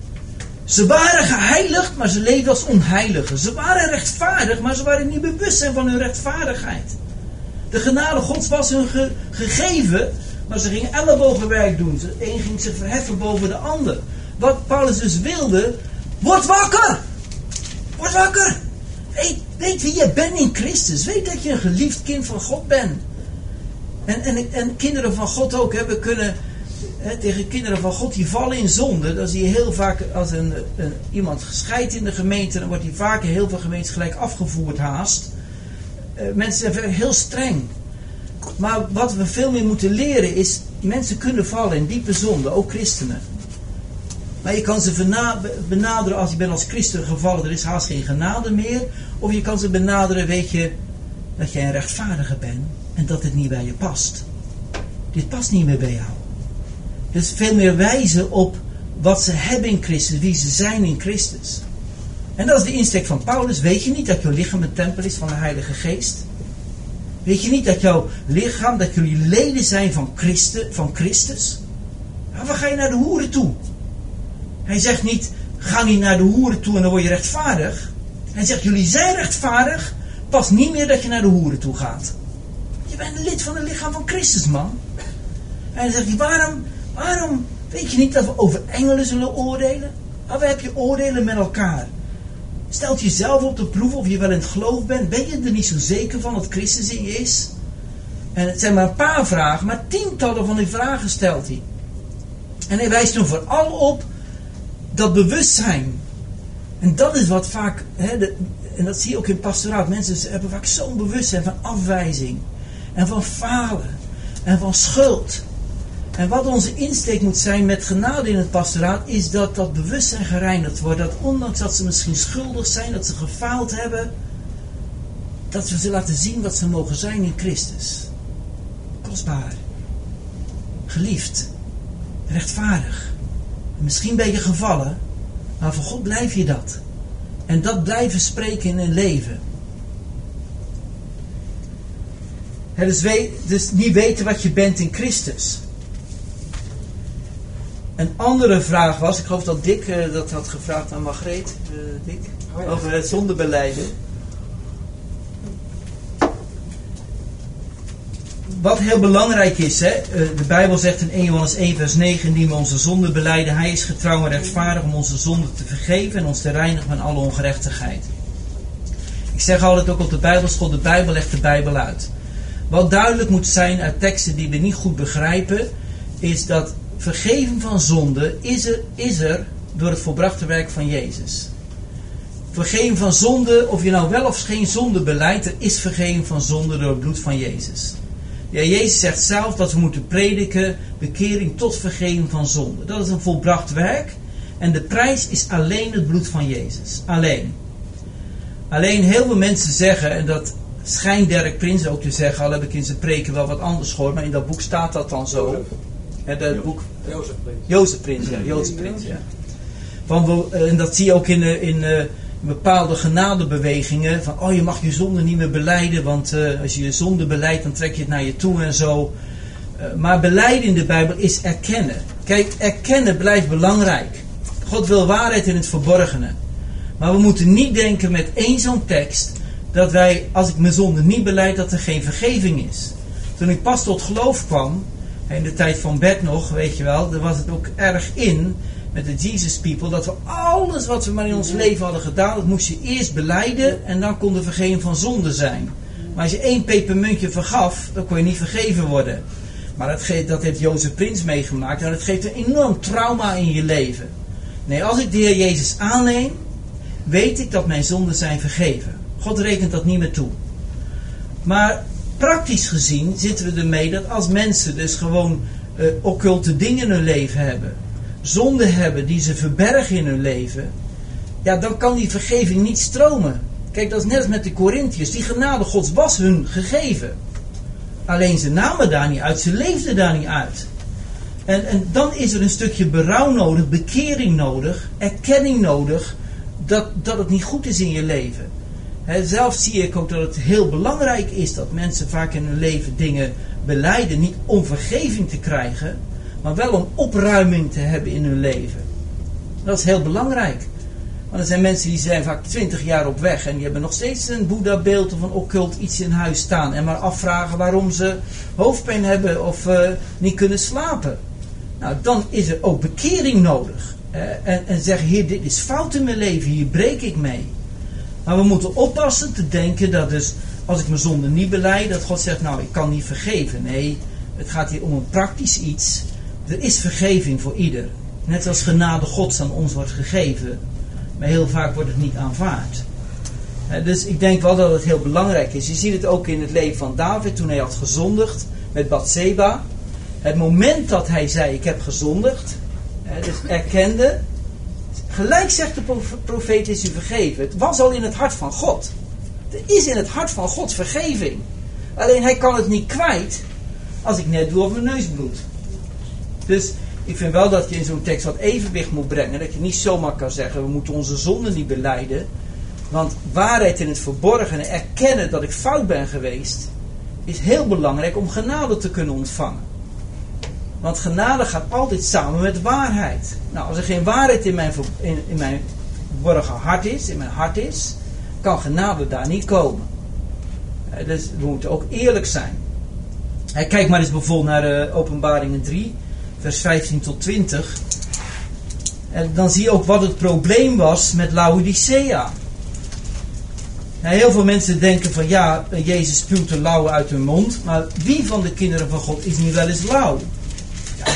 Ze waren geheiligd, maar ze leefden als onheiligen. Ze waren rechtvaardig, maar ze waren niet bewust zijn van hun rechtvaardigheid. De genade Gods was hun ge- gegeven, maar ze gingen ellebogenwerk doen. De een ging zich verheffen boven de ander. Wat Paulus dus wilde, word wakker! Word wakker! Hey, Weet wie je bent in Christus. Weet dat je een geliefd kind van God bent. En, en, en kinderen van God ook. Hè, we kunnen hè, tegen kinderen van God die vallen in zonde. Dan zie je heel vaak als een, een, iemand gescheidt in de gemeente. Dan wordt hij vaker heel veel gemeentes gelijk afgevoerd haast. Uh, mensen zijn heel streng. Maar wat we veel meer moeten leren is. Mensen kunnen vallen in diepe zonde. Ook christenen. Maar je kan ze benaderen als je bent als christen gevallen. Er is haast geen genade meer. Of je kan ze benaderen, weet je, dat jij een rechtvaardige bent. En dat het niet bij je past. Dit past niet meer bij jou. Dus veel meer wijzen op wat ze hebben in Christus. Wie ze zijn in Christus. En dat is de insteek van Paulus. Weet je niet dat jouw lichaam een tempel is van de Heilige Geest? Weet je niet dat jouw lichaam, dat jullie leden zijn van, Christen, van Christus? Nou, waar ga je naar de hoeren toe? Hij zegt niet, ga niet naar de hoeren toe en dan word je rechtvaardig. Hij zegt, jullie zijn rechtvaardig. Pas niet meer dat je naar de hoeren toe gaat. Je bent een lid van het lichaam van Christus, man. En dan zegt hij, waarom, waarom weet je niet dat we over engelen zullen oordelen? Maar we hebben je oordelen met elkaar. Stelt jezelf op de proef of je wel in het geloof bent. Ben je er niet zo zeker van dat Christus in je is? En het zijn maar een paar vragen, maar tientallen van die vragen stelt hij. En hij wijst er vooral op dat bewustzijn. En dat is wat vaak, hè, de, en dat zie je ook in pastoraat. Mensen hebben vaak zo'n bewustzijn van afwijzing. En van falen. En van schuld. En wat onze insteek moet zijn met genade in het pastoraat, is dat dat bewustzijn gereinigd wordt. Dat ondanks dat ze misschien schuldig zijn, dat ze gefaald hebben, dat we ze laten zien wat ze mogen zijn in Christus. Kostbaar. Geliefd. Rechtvaardig. Misschien ben je gevallen, maar voor God blijf je dat. En dat blijven spreken in een leven. He, dus, we, dus niet weten wat je bent in Christus. Een andere vraag was, ik geloof dat Dick uh, dat had gevraagd aan Margreet, uh, Dick, oh ja. Over het zondebelijden. Wat heel belangrijk is, hè, de Bijbel zegt in Eerste Johannes één vers negen, indien we onze zonde belijden, hij is getrouw en rechtvaardig om onze zonde te vergeven en ons te reinigen van alle ongerechtigheid. Ik zeg altijd ook op de Bijbelschool, de Bijbel legt de Bijbel uit. Wat duidelijk moet zijn uit teksten die we niet goed begrijpen, is dat vergeven van zonde is er, is er door het volbrachte werk van Jezus. Vergeven van zonde, of je nou wel of geen zonde beleidt, er is vergeven van zonde door het bloed van Jezus. Ja, Jezus zegt zelf dat we moeten prediken, bekering tot vergeving van zonde. Dat is een volbracht werk. En de prijs is alleen het bloed van Jezus. Alleen. Alleen heel veel mensen zeggen, en dat schijnt Derek Prins ook te zeggen, al heb ik in zijn preken wel wat anders gehoord, maar in dat boek staat dat dan zo. Hè, dat boek, Jozef Prins. Jozef Prins, ja. Jozef Prins, ja. Van we, en dat zie je ook in, in, in bepaalde genadebewegingen. Van, oh, je mag je zonde niet meer belijden, want uh, als je je zonde belijdt, dan trek je het naar je toe en zo. Uh, maar belijden in de Bijbel is erkennen. Kijk, erkennen blijft belangrijk. God wil waarheid in het verborgene. Maar we moeten niet denken met één zo'n tekst, dat wij, als ik mijn zonde niet belijd, dat er geen vergeving is. Toen ik pas tot geloof kwam, in de tijd van Bert nog, weet je wel, daar was het ook erg in, met de Jesus People, dat we alles wat we maar in ons leven hadden gedaan, dat moest je eerst belijden en dan kon er vergeving van zonde zijn. Maar als je één pepermuntje vergaf, dan kon je niet vergeven worden. Maar dat, geeft, dat heeft Jozef Prins meegemaakt en dat geeft een enorm trauma in je leven. Nee, als ik de Heer Jezus aanneem, weet ik dat mijn zonden zijn vergeven. God rekent dat niet meer toe. Maar praktisch gezien zitten we ermee dat als mensen dus gewoon uh, occulte dingen in hun leven hebben, zonde hebben die ze verbergen in hun leven, ja, dan kan die vergeving niet stromen. Kijk, dat is net als met de Korintiërs. Die genade Gods was hun gegeven. Alleen ze namen daar niet uit, ze leefden daar niet uit. En, en dan is er een stukje berouw nodig, bekering nodig, erkenning nodig, dat, dat het niet goed is in je leven. He, zelf zie ik ook dat het heel belangrijk is dat mensen vaak in hun leven dingen belijden, niet om vergeving te krijgen, maar wel om opruiming te hebben in hun leven. Dat is heel belangrijk. Want er zijn mensen die zijn vaak twintig jaar op weg en die hebben nog steeds een Boeddha-beeld of een occult iets in huis staan en maar afvragen waarom ze hoofdpijn hebben of uh, niet kunnen slapen. Nou, dan is er ook bekering nodig. Uh, en, en zeggen, Heer, dit is fout in mijn leven, hier breek ik mee. Maar we moeten oppassen te denken dat dus als ik mijn zonde niet belijd, dat God zegt, nou ik kan niet vergeven. Nee, het gaat hier om een praktisch iets. Er is vergeving voor ieder. Net als genade Gods aan ons wordt gegeven. Maar heel vaak wordt het niet aanvaard. Dus ik denk wel dat het heel belangrijk is. Je ziet het ook in het leven van David toen hij had gezondigd met Bathseba. Het moment dat hij zei, ik heb gezondigd, dus erkende, gelijk zegt de profeet, is u vergeven. Het was al in het hart van God. Er is in het hart van God vergeving. Alleen hij kan het niet kwijt als ik net doe of mijn neus bloed. Dus ik vind wel dat je in zo'n tekst wat evenwicht moet brengen. Dat je niet zomaar kan zeggen, we moeten onze zonden niet belijden. Want waarheid in het verborgene, erkennen dat ik fout ben geweest, is heel belangrijk om genade te kunnen ontvangen. Want genade gaat altijd samen met waarheid. Nou, als er geen waarheid in mijn, in, in mijn verborgen hart is, in mijn hart is, kan genade daar niet komen. Dus we moeten ook eerlijk zijn. Kijk maar eens bijvoorbeeld naar uh, Openbaringen drie, vers vijftien tot twintig. En dan zie je ook wat het probleem was met Laodicea. Nou, heel veel mensen denken van ja, Jezus spuwt de lauwe uit hun mond. Maar wie van de kinderen van God is nu wel eens lauw? Ja.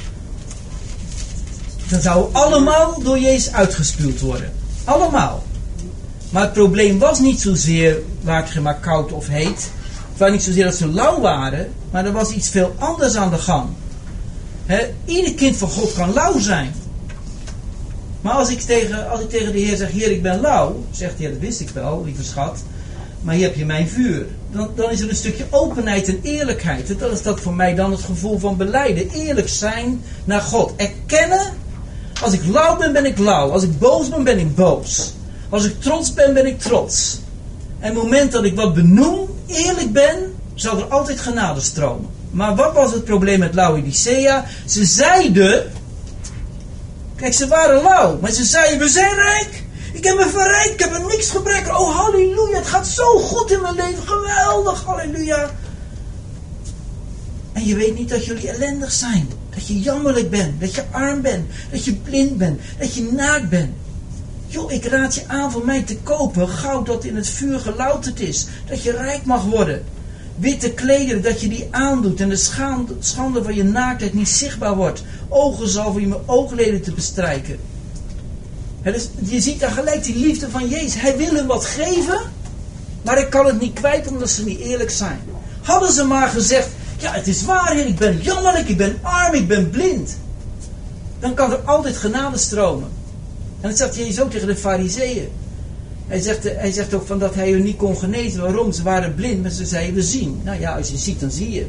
Dan zouden allemaal door Jezus uitgespuwd worden. Allemaal. Maar het probleem was niet zozeer, water je maar koud of heet. Het was niet zozeer dat ze lauw waren. Maar er was iets veel anders aan de gang. He, ieder kind van God kan lauw zijn. Maar als ik, tegen, als ik tegen de Heer zeg, Heer ik ben lauw. Zegt hij, ja, dat wist ik wel, lieve schat. Maar hier heb je mijn vuur. Dan, dan is er een stukje openheid en eerlijkheid. Dat is dat voor mij dan het gevoel van belijden. Eerlijk zijn naar God. Erkennen. Als ik lauw ben, ben ik lauw. Als ik boos ben, ben ik boos. Als ik trots ben, ben ik trots. En op het moment dat ik wat benoem, eerlijk ben, zal er altijd genade stromen. Maar wat was het probleem met Laodicea? Ze zeiden, kijk, ze waren lauw, maar ze zeiden, we zijn rijk. Ik heb me verrijkt, ik heb er niks gebrek. Oh, halleluja, het gaat zo goed in mijn leven. Geweldig, halleluja. En je weet niet dat jullie ellendig zijn. Dat je jammerlijk bent, dat je arm bent, dat je blind bent, dat je naakt bent. Joh, ik raad je aan voor mij te kopen goud dat in het vuur gelouterd is. Dat je rijk mag worden. Witte klederen, dat je die aandoet en de schande, schande van je naaktheid niet zichtbaar wordt. Ogenzalf om je met oogleden te bestrijken. He, dus je ziet daar gelijk die liefde van Jezus. Hij wil hem wat geven, maar ik kan het niet kwijt omdat ze niet eerlijk zijn. Hadden ze maar gezegd, ja het is waar Heer, ik ben jammerlijk, ik ben arm, ik ben blind. Dan kan er altijd genade stromen. En dat zegt Jezus ook tegen de Farizeeën. Hij zegt, hij zegt ook van dat hij hun niet kon genezen. Waarom? Ze waren blind, maar ze zeiden we zien. Nou ja, als je ziet, dan zie je.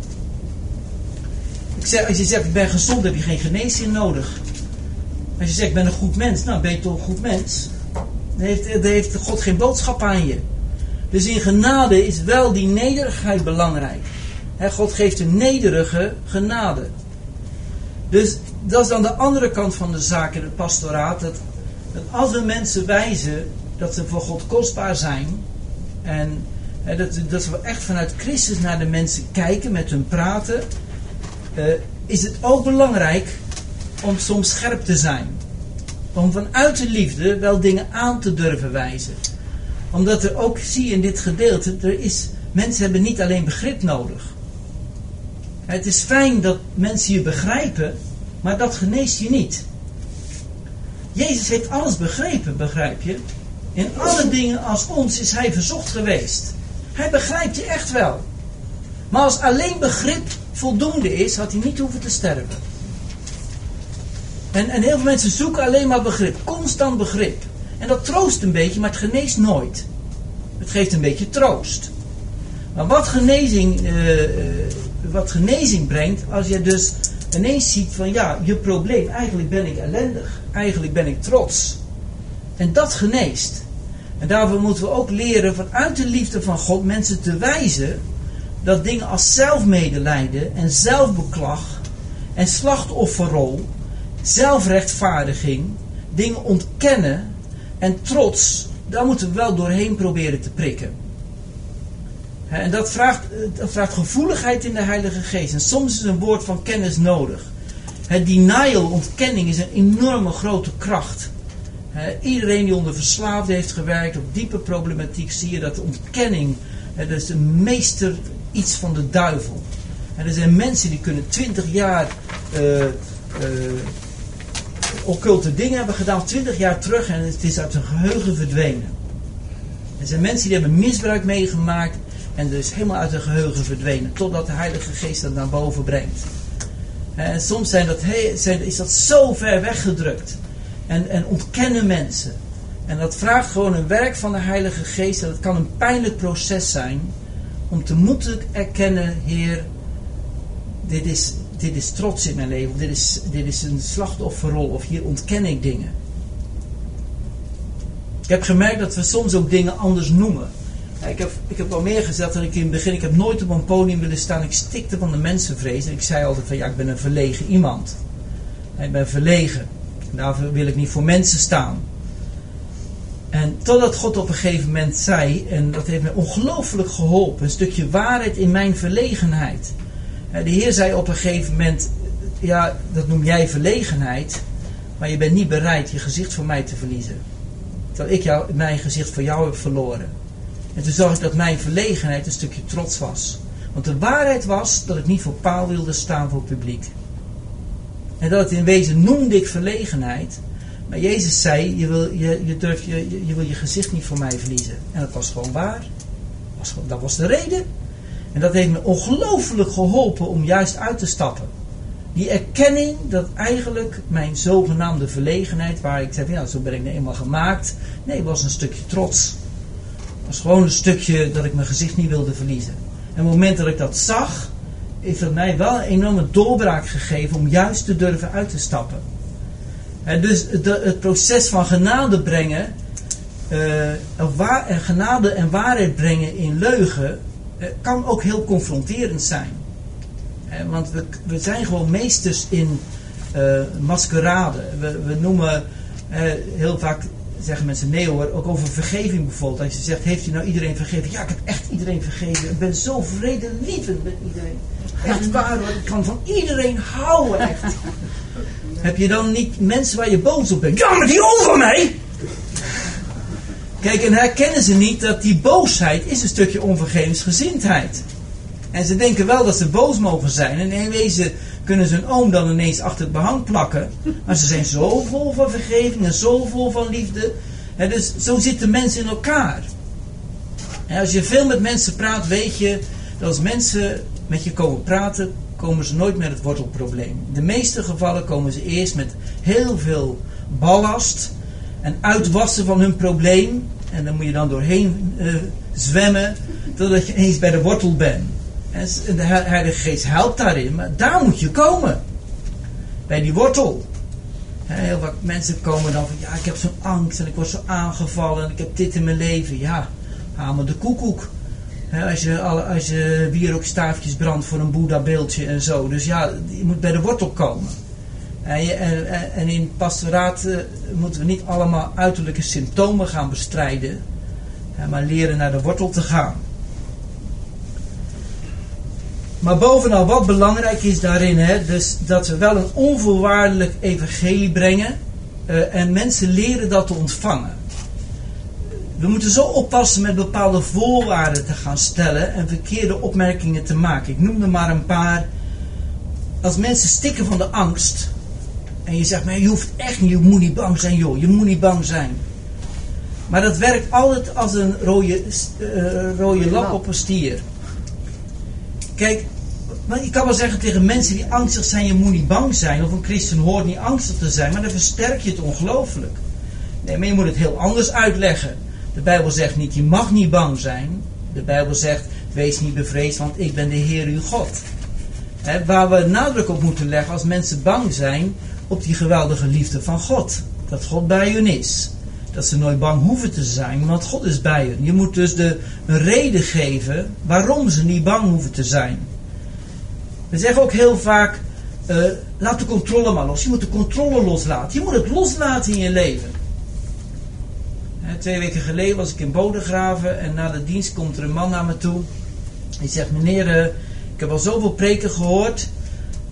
Ik zeg, als je zegt ik ben gezond, heb je geen genezing nodig. Als je zegt ik ben een goed mens, nou ben je toch een goed mens. Dan heeft, dan heeft God geen boodschap aan je. Dus in genade is wel die nederigheid belangrijk. He, God geeft een nederige genade. Dus dat is dan de andere kant van de zaak in het pastoraat. Dat, dat als we mensen wijzen dat ze voor God kostbaar zijn. En he, dat, dat we echt vanuit Christus naar de mensen kijken, met hun praten. Uh, is het ook belangrijk om soms scherp te zijn. Om vanuit de liefde wel dingen aan te durven wijzen. Omdat er ook, zie je in dit gedeelte, er is, mensen hebben niet alleen begrip nodig. Het is fijn dat mensen je begrijpen, maar dat geneest je niet. Jezus heeft alles begrepen, begrijp je? In alle dingen als ons is hij verzocht geweest. Hij begrijpt je echt wel. Maar als alleen begrip voldoende is, had hij niet hoeven te sterven. En, en heel veel mensen zoeken alleen maar begrip. Constant begrip. En dat troost een beetje, maar het geneest nooit. Het geeft een beetje troost. Maar wat genezing, uh, wat genezing brengt, als je dus ineens ziet van ja, je probleem, eigenlijk ben ik ellendig. Eigenlijk ben ik trots. En dat geneest. En daarvoor moeten we ook leren vanuit de liefde van God mensen te wijzen dat dingen als zelfmedelijden en zelfbeklag en slachtofferrol, zelfrechtvaardiging, dingen ontkennen en trots, daar moeten we wel doorheen proberen te prikken. En dat vraagt, dat vraagt gevoeligheid in de Heilige Geest. En soms is een woord van kennis nodig. Het denial, ontkenning, is een enorme grote kracht. He, iedereen die onder verslaafden heeft gewerkt, op diepe problematiek, zie je dat de ontkenning, he, dat is de meester iets van de duivel. En er zijn mensen die kunnen twintig jaar uh, uh, occulte dingen hebben gedaan, twintig jaar terug en het is uit hun geheugen verdwenen. Er zijn mensen die hebben misbruik meegemaakt en dat is helemaal uit hun geheugen verdwenen, totdat de Heilige Geest dat naar boven brengt. En soms zijn dat, hey, zijn, is dat zo ver weggedrukt en, en ontkennen mensen. En dat vraagt gewoon een werk van de Heilige Geest en dat kan een pijnlijk proces zijn om te moeten erkennen, Heer, dit is, dit is trots in mijn leven, dit is, dit is een slachtofferrol of hier ontken ik dingen. Ik heb gemerkt dat we soms ook dingen anders noemen. Ik heb, ik heb al meer gezegd dan ik in het begin, ik heb nooit op een podium willen staan, ik stikte van de mensenvrees en ik zei altijd van ja, ik ben een verlegen iemand. Ik ben verlegen, daarvoor wil ik niet voor mensen staan. En totdat God op een gegeven moment zei, en dat heeft me ongelooflijk geholpen, een stukje waarheid in mijn verlegenheid. De Heer zei op een gegeven moment, ja, dat noem jij verlegenheid, maar je bent niet bereid je gezicht voor mij te verliezen. Terwijl ik jou, mijn gezicht voor jou heb verloren. En toen zag ik dat mijn verlegenheid een stukje trots was. Want de waarheid was dat ik niet voor paal wilde staan voor het publiek. En dat het in wezen noemde ik verlegenheid. Maar Jezus zei, je wil je, je, durf, je, je wil je gezicht niet voor mij verliezen. En dat was gewoon waar. Dat was, dat was de reden. En dat heeft me ongelooflijk geholpen om juist uit te stappen. Die erkenning dat eigenlijk mijn zogenaamde verlegenheid, waar ik zei, ja, zo ben ik nou eenmaal gemaakt. Nee, was een stukje trots. Het was gewoon een stukje dat ik mijn gezicht niet wilde verliezen. En op het moment dat ik dat zag, heeft dat mij wel een enorme doorbraak gegeven om juist te durven uit te stappen. En dus de, het proces van genade brengen, uh, waar, en genade en waarheid brengen in leugen, uh, kan ook heel confronterend zijn. Uh, want we, we zijn gewoon meesters in uh, maskerade. We, we noemen uh, heel vaak, zeggen mensen nee hoor, ook over vergeving bijvoorbeeld. Als je zegt, heeft u nou iedereen vergeven? Ja, ik heb echt iedereen vergeven. Ik ben zo vredelievend met iedereen. Echt waar hoor, ik kan van iedereen houden echt. Heb je dan niet mensen waar je boos op bent? Ja, maar die over mij! Kijk, en herkennen ze niet dat die boosheid is een stukje onvergevingsgezindheid. En ze denken wel dat ze boos mogen zijn. En in wezen kunnen ze hun oom dan ineens achter het behang plakken. Maar ze zijn zo vol van vergeving en zo vol van liefde. En dus zo zitten mensen in elkaar. En als je veel met mensen praat, weet je dat als mensen met je komen praten, komen ze nooit met het wortelprobleem. In de meeste gevallen komen ze eerst met heel veel ballast en uitwassen van hun probleem. En dan moet je dan doorheen uh, zwemmen totdat je eens bij de wortel bent. En de Heilige Geest helpt daarin, maar daar moet je komen. Bij die wortel. Heel vaak mensen komen dan van, ja, ik heb zo'n angst en ik word zo aangevallen en ik heb dit in mijn leven. Ja, haal me de koekoek. Als je, als je wierookstaafjes brandt voor een Boeddha-beeldje en zo. Dus ja, je moet bij de wortel komen. En, je, en, en in het pastoraat uh, moeten we niet allemaal uiterlijke symptomen gaan bestrijden. Maar leren naar de wortel te gaan. Maar bovenal wat belangrijk is daarin, hè, dus dat we wel een onvoorwaardelijk evangelie brengen. Uh, en mensen leren dat te ontvangen. We moeten zo oppassen met bepaalde voorwaarden te gaan stellen en verkeerde opmerkingen te maken. Ik noem er maar een paar. Als mensen stikken van de angst en je zegt, maar je hoeft echt niet, je moet niet bang zijn joh, je moet niet bang zijn. Maar dat werkt altijd als een rode, uh, rode lap op een stier. Kijk, je kan wel zeggen tegen mensen die angstig zijn, je moet niet bang zijn. Of een christen hoort niet angstig te zijn, maar dan versterk je het ongelooflijk. Nee, maar je moet het heel anders uitleggen. De Bijbel zegt niet, je mag niet bang zijn. De Bijbel zegt, wees niet bevreesd, want ik ben de Heer uw God. He, waar we nadruk op moeten leggen als mensen bang zijn, op die geweldige liefde van God. Dat God bij hun is. Dat ze nooit bang hoeven te zijn, want God is bij hun. Je moet dus de, een reden geven waarom ze niet bang hoeven te zijn. We zeggen ook heel vaak, uh, laat de controle maar los. Je moet de controle loslaten. Je moet het loslaten in je leven. He, twee weken geleden was ik in Bodegraven en na de dienst komt er een man naar me toe. Die zegt, meneer, uh, ik heb al zoveel preken gehoord.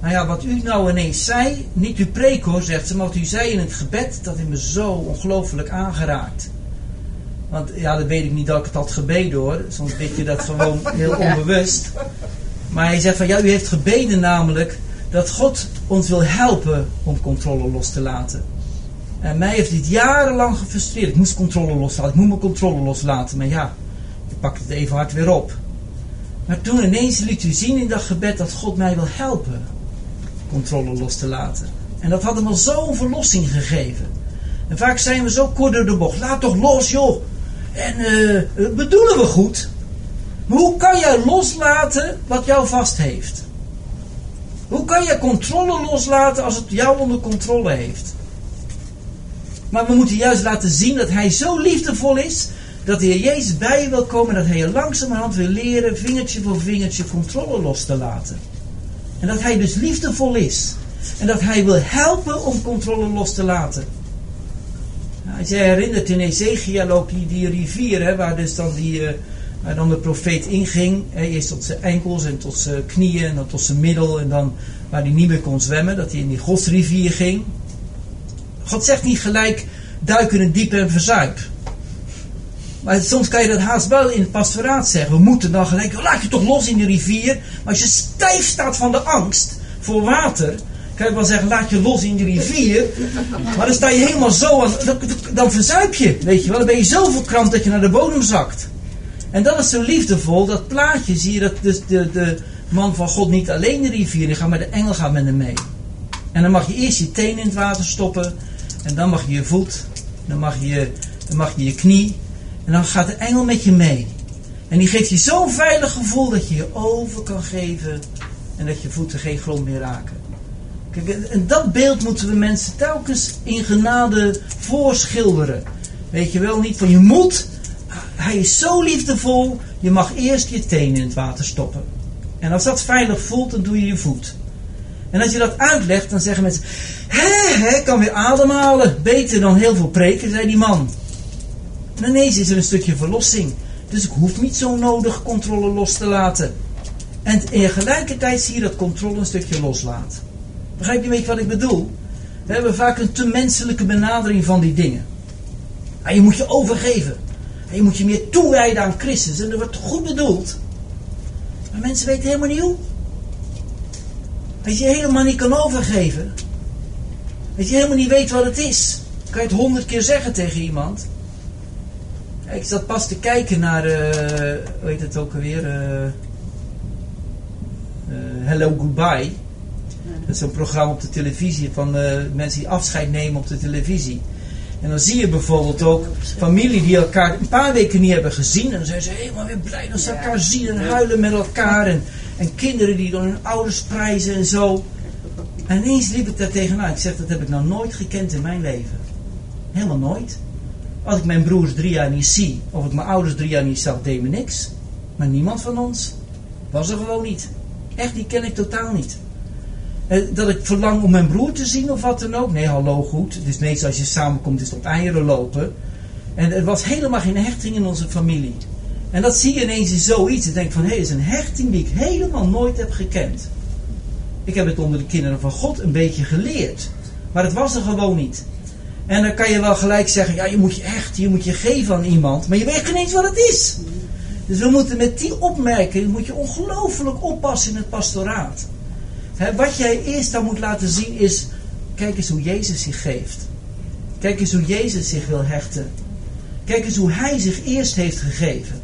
Nou ja, wat u nou ineens zei, niet uw preek hoor, zegt ze, maar wat u zei in het gebed, dat heeft me zo ongelooflijk aangeraakt. Want ja, dat weet ik niet dat ik het had gebeden hoor. Soms weet je dat gewoon heel onbewust. Maar hij zegt van, ja, u heeft gebeden namelijk dat God ons wil helpen om controle los te laten. En mij heeft dit jarenlang gefrustreerd. Ik moest controle loslaten, ik moet mijn controle loslaten. Maar ja, ik pak het even hard weer op. Maar toen ineens liet u zien in dat gebed dat God mij wil helpen controle los te laten. En dat had hem al zo'n verlossing gegeven. En vaak zijn we zo kort door de bocht. Laat toch los joh. En uh, bedoelen we goed. Maar hoe kan jij loslaten wat jou vast heeft? Hoe kan je controle loslaten als het jou onder controle heeft? Maar we moeten juist laten zien dat hij zo liefdevol is, dat de Heer Jezus bij je wil komen, dat hij je langzamerhand wil leren, vingertje voor vingertje, controle los te laten. En dat hij dus liefdevol is. En dat hij wil helpen om controle los te laten. Nou, als je herinnert in Ezekiel ook die, die rivier, hè, waar dus dan die... Uh, waar dan de profeet inging, hè, eerst tot zijn enkels en tot zijn knieën en dan tot zijn middel en dan waar hij niet meer kon zwemmen, dat hij in die godsrivier ging. God zegt niet gelijk, duik in het diepe en verzuip. Maar soms kan je dat haast wel in het pastoraat zeggen. We moeten dan gelijk, laat je toch los in die rivier. Maar als je stijf staat van de angst voor water, kan je wel zeggen, laat je los in die rivier. Maar dan sta je helemaal zo aan, dan, dan verzuip je, weet je wel. Dan ben je zo verkrampt dat je naar de bodem zakt. En dat is zo liefdevol, dat plaatje zie je dat dus de, de man van God niet alleen de rivier in gaat, maar de engel gaat met hem mee. En dan mag je eerst je teen in het water stoppen, en dan mag je je voet, dan mag je, dan mag je je knie, en dan gaat de engel met je mee. En die geeft je zo'n veilig gevoel dat je je over kan geven, en dat je voeten geen grond meer raken. Kijk, en dat beeld moeten we mensen telkens in genade voorschilderen. Weet je wel, niet van je moet... Hij is zo liefdevol, je mag eerst je tenen in het water stoppen. En als dat veilig voelt, dan doe je je voet. En als je dat uitlegt, dan zeggen mensen, hé, hé, kan weer ademhalen. Beter dan heel veel preken, zei die man. En ineens is er een stukje verlossing. Dus ik hoef niet zo nodig controle los te laten. En tegelijkertijd zie je dat controle een stukje loslaat. Begrijp je een beetje wat ik bedoel? We hebben vaak een te menselijke benadering van die dingen. En je moet je overgeven. En je moet je meer toewijden aan Christus. En dat wordt goed bedoeld. Maar mensen weten helemaal niet hoe. Als je helemaal niet kan overgeven. Als je helemaal niet weet wat het is. Kan je het honderd keer zeggen tegen iemand. Ik zat pas te kijken naar... Uh, hoe heet het ook alweer? Uh, uh, Hello Goodbye. Dat is zo'n programma op de televisie. Van uh, mensen die afscheid nemen op de televisie. En dan zie je bijvoorbeeld ook familie die elkaar een paar weken niet hebben gezien. En dan zijn ze helemaal weer blij dat ze elkaar zien en huilen met elkaar. En, en kinderen die dan hun ouders prijzen en zo. En ineens liep ik daar tegenaan. Ik zeg, dat heb ik nou nooit gekend in mijn leven. Helemaal nooit. Als ik mijn broers drie jaar niet zie, of ik mijn ouders drie jaar niet zag, deed me niks. Maar niemand van ons was er gewoon niet. Echt, die ken ik totaal niet. Dat ik verlang om mijn broer te zien of wat dan ook. Nee, hallo, goed. Het is meestal als je samenkomt is het op eieren lopen. En er was helemaal geen hechting in onze familie. En dat zie je ineens in zoiets. Ik denk van, hé, hey, is een hechting die ik helemaal nooit heb gekend. Ik heb het onder de kinderen van God een beetje geleerd. Maar het was er gewoon niet. En dan kan je wel gelijk zeggen, ja, je moet je echt, je moet je geven aan iemand. Maar je weet geen eens wat het is. Dus we moeten met die opmerking, moet je ongelooflijk oppassen in het pastoraat. He, wat jij eerst dan moet laten zien is, kijk eens hoe Jezus zich geeft. Kijk eens hoe Jezus zich wil hechten. Kijk eens hoe hij zich eerst heeft gegeven.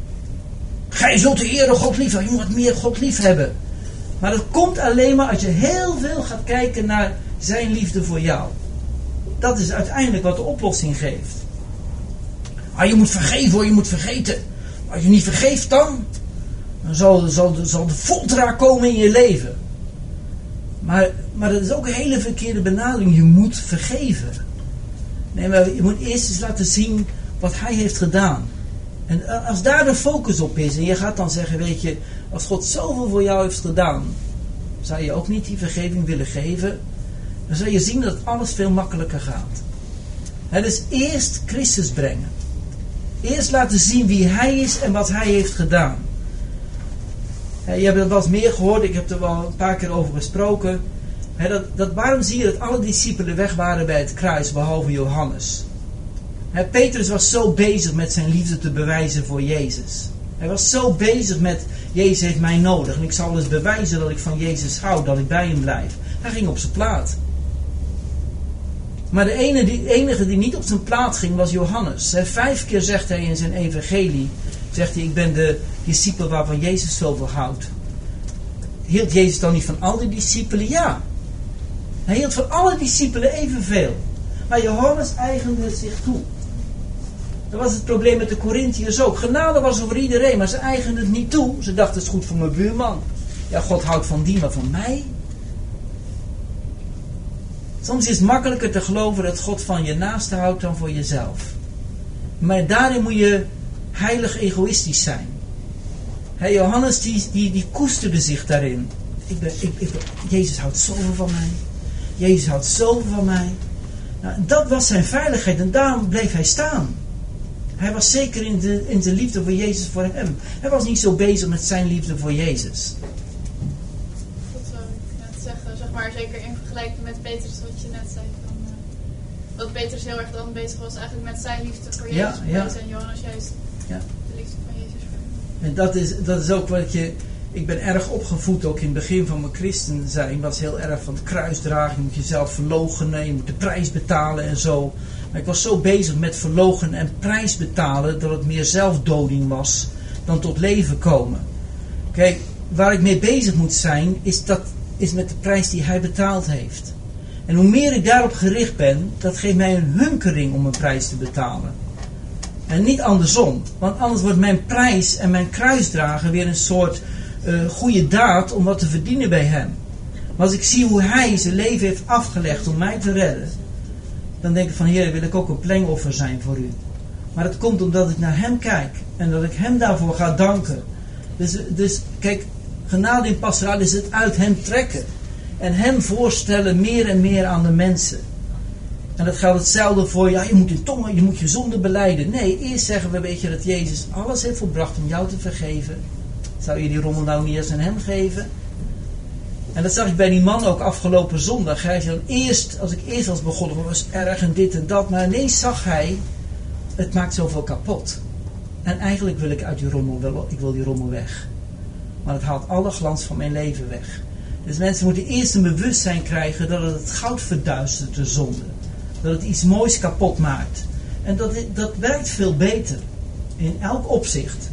Gij zult de Heere God lief hebben. Je moet meer God lief hebben. Maar dat komt alleen maar als je heel veel gaat kijken naar zijn liefde voor jou. Dat is uiteindelijk wat de oplossing geeft. Ah, je moet vergeven hoor, je moet vergeten. Als je niet vergeeft dan, dan zal, zal, zal de foltera komen in je leven. Maar, maar dat is ook een hele verkeerde benadering. Je moet vergeven. Nee, maar je moet eerst eens laten zien wat hij heeft gedaan. En als daar de focus op is en je gaat dan zeggen, weet je, als God zoveel voor jou heeft gedaan, zou je ook niet die vergeving willen geven? Dan zal je zien dat alles veel makkelijker gaat. He, dus eerst Christus brengen. Eerst laten zien wie hij is en wat hij heeft gedaan. He, je hebt het wel eens meer gehoord, ik heb er wel een paar keer over gesproken. He, dat, dat, waarom zie je dat alle discipelen weg waren bij het kruis, behalve Johannes? He, Petrus was zo bezig met zijn liefde te bewijzen voor Jezus. Hij was zo bezig met, Jezus heeft mij nodig. En ik zal dus bewijzen dat ik van Jezus hou, dat ik bij hem blijf. Hij ging op zijn plaat. Maar de enige die, enige die niet op zijn plaat ging was Johannes. He, vijf keer zegt hij in zijn evangelie, zegt hij, ik ben de discipel waarvan Jezus zoveel houdt. Hield Jezus dan niet van al die discipelen? Ja. Hij hield van alle discipelen evenveel. Maar Johannes eigende zich toe. Dat was het probleem met de Korintiërs ook. Genade was over iedereen, maar ze eigenden het niet toe. Ze dachten, het is goed voor mijn buurman. Ja, God houdt van die, maar van mij? Soms is het makkelijker te geloven dat God van je naaste houdt dan voor jezelf. Maar daarin moet je heilig egoïstisch zijn. Hey, Johannes die, die, die koesterde zich daarin. Ik ben, ik, ik, Jezus houdt zoveel van mij. Jezus houdt zoveel van mij. Nou, dat was zijn veiligheid en daarom bleef hij staan. Hij was zeker in de, in de liefde voor Jezus voor hem. Hij was niet zo bezig met zijn liefde voor Jezus. Dat zou ik net zeggen, zeg maar, zeker in vergelijking met Petrus, wat je net zei. Van, uh, dat Petrus heel erg dan bezig was eigenlijk met zijn liefde voor Jezus. Ja, ja. En Johannes juist ja. de liefde van Jezus voor hem. En dat is, dat is ook wat je... Ik ben erg opgevoed, ook in het begin van mijn christen zijn. Was heel erg van het kruisdragen. Je moet jezelf verloochenen, je moet de prijs betalen en zo. Maar ik was zo bezig met verloochenen en prijs betalen, dat het meer zelfdoding was dan tot leven komen. Kijk, waar ik mee bezig moet zijn, is, dat, is met de prijs die hij betaald heeft. En hoe meer ik daarop gericht ben, dat geeft mij een hunkering om een prijs te betalen. En niet andersom. Want anders wordt mijn prijs en mijn kruisdragen weer een soort uh, goede daad om wat te verdienen bij hem. Maar als ik zie hoe hij zijn leven heeft afgelegd om mij te redden, dan denk ik van, Heer, wil ik ook een plengoffer zijn voor u. Maar het komt omdat ik naar hem kijk en dat ik hem daarvoor ga danken. Dus, dus kijk, genade in pastoraal is het uit hem trekken. En hem voorstellen meer en meer aan de mensen. En dat geldt hetzelfde voor, ja, je moet in tongen, je moet je zonde belijden. Nee, eerst zeggen we, weet je, dat Jezus alles heeft volbracht om jou te vergeven. Zou je die rommel nou niet eens aan hem geven? En dat zag ik bij die man ook afgelopen zondag. Hij zei dan eerst, als ik eerst was begonnen, was erg en dit en dat. Maar ineens zag hij, het maakt zoveel kapot. En eigenlijk wil ik uit die rommel, wel, ik wil die rommel weg. Maar het haalt alle glans van mijn leven weg. Dus mensen moeten eerst een bewustzijn krijgen dat het het goud verduistert, de zonde. Dat het iets moois kapot maakt. En dat, dat werkt veel beter. In elk opzicht.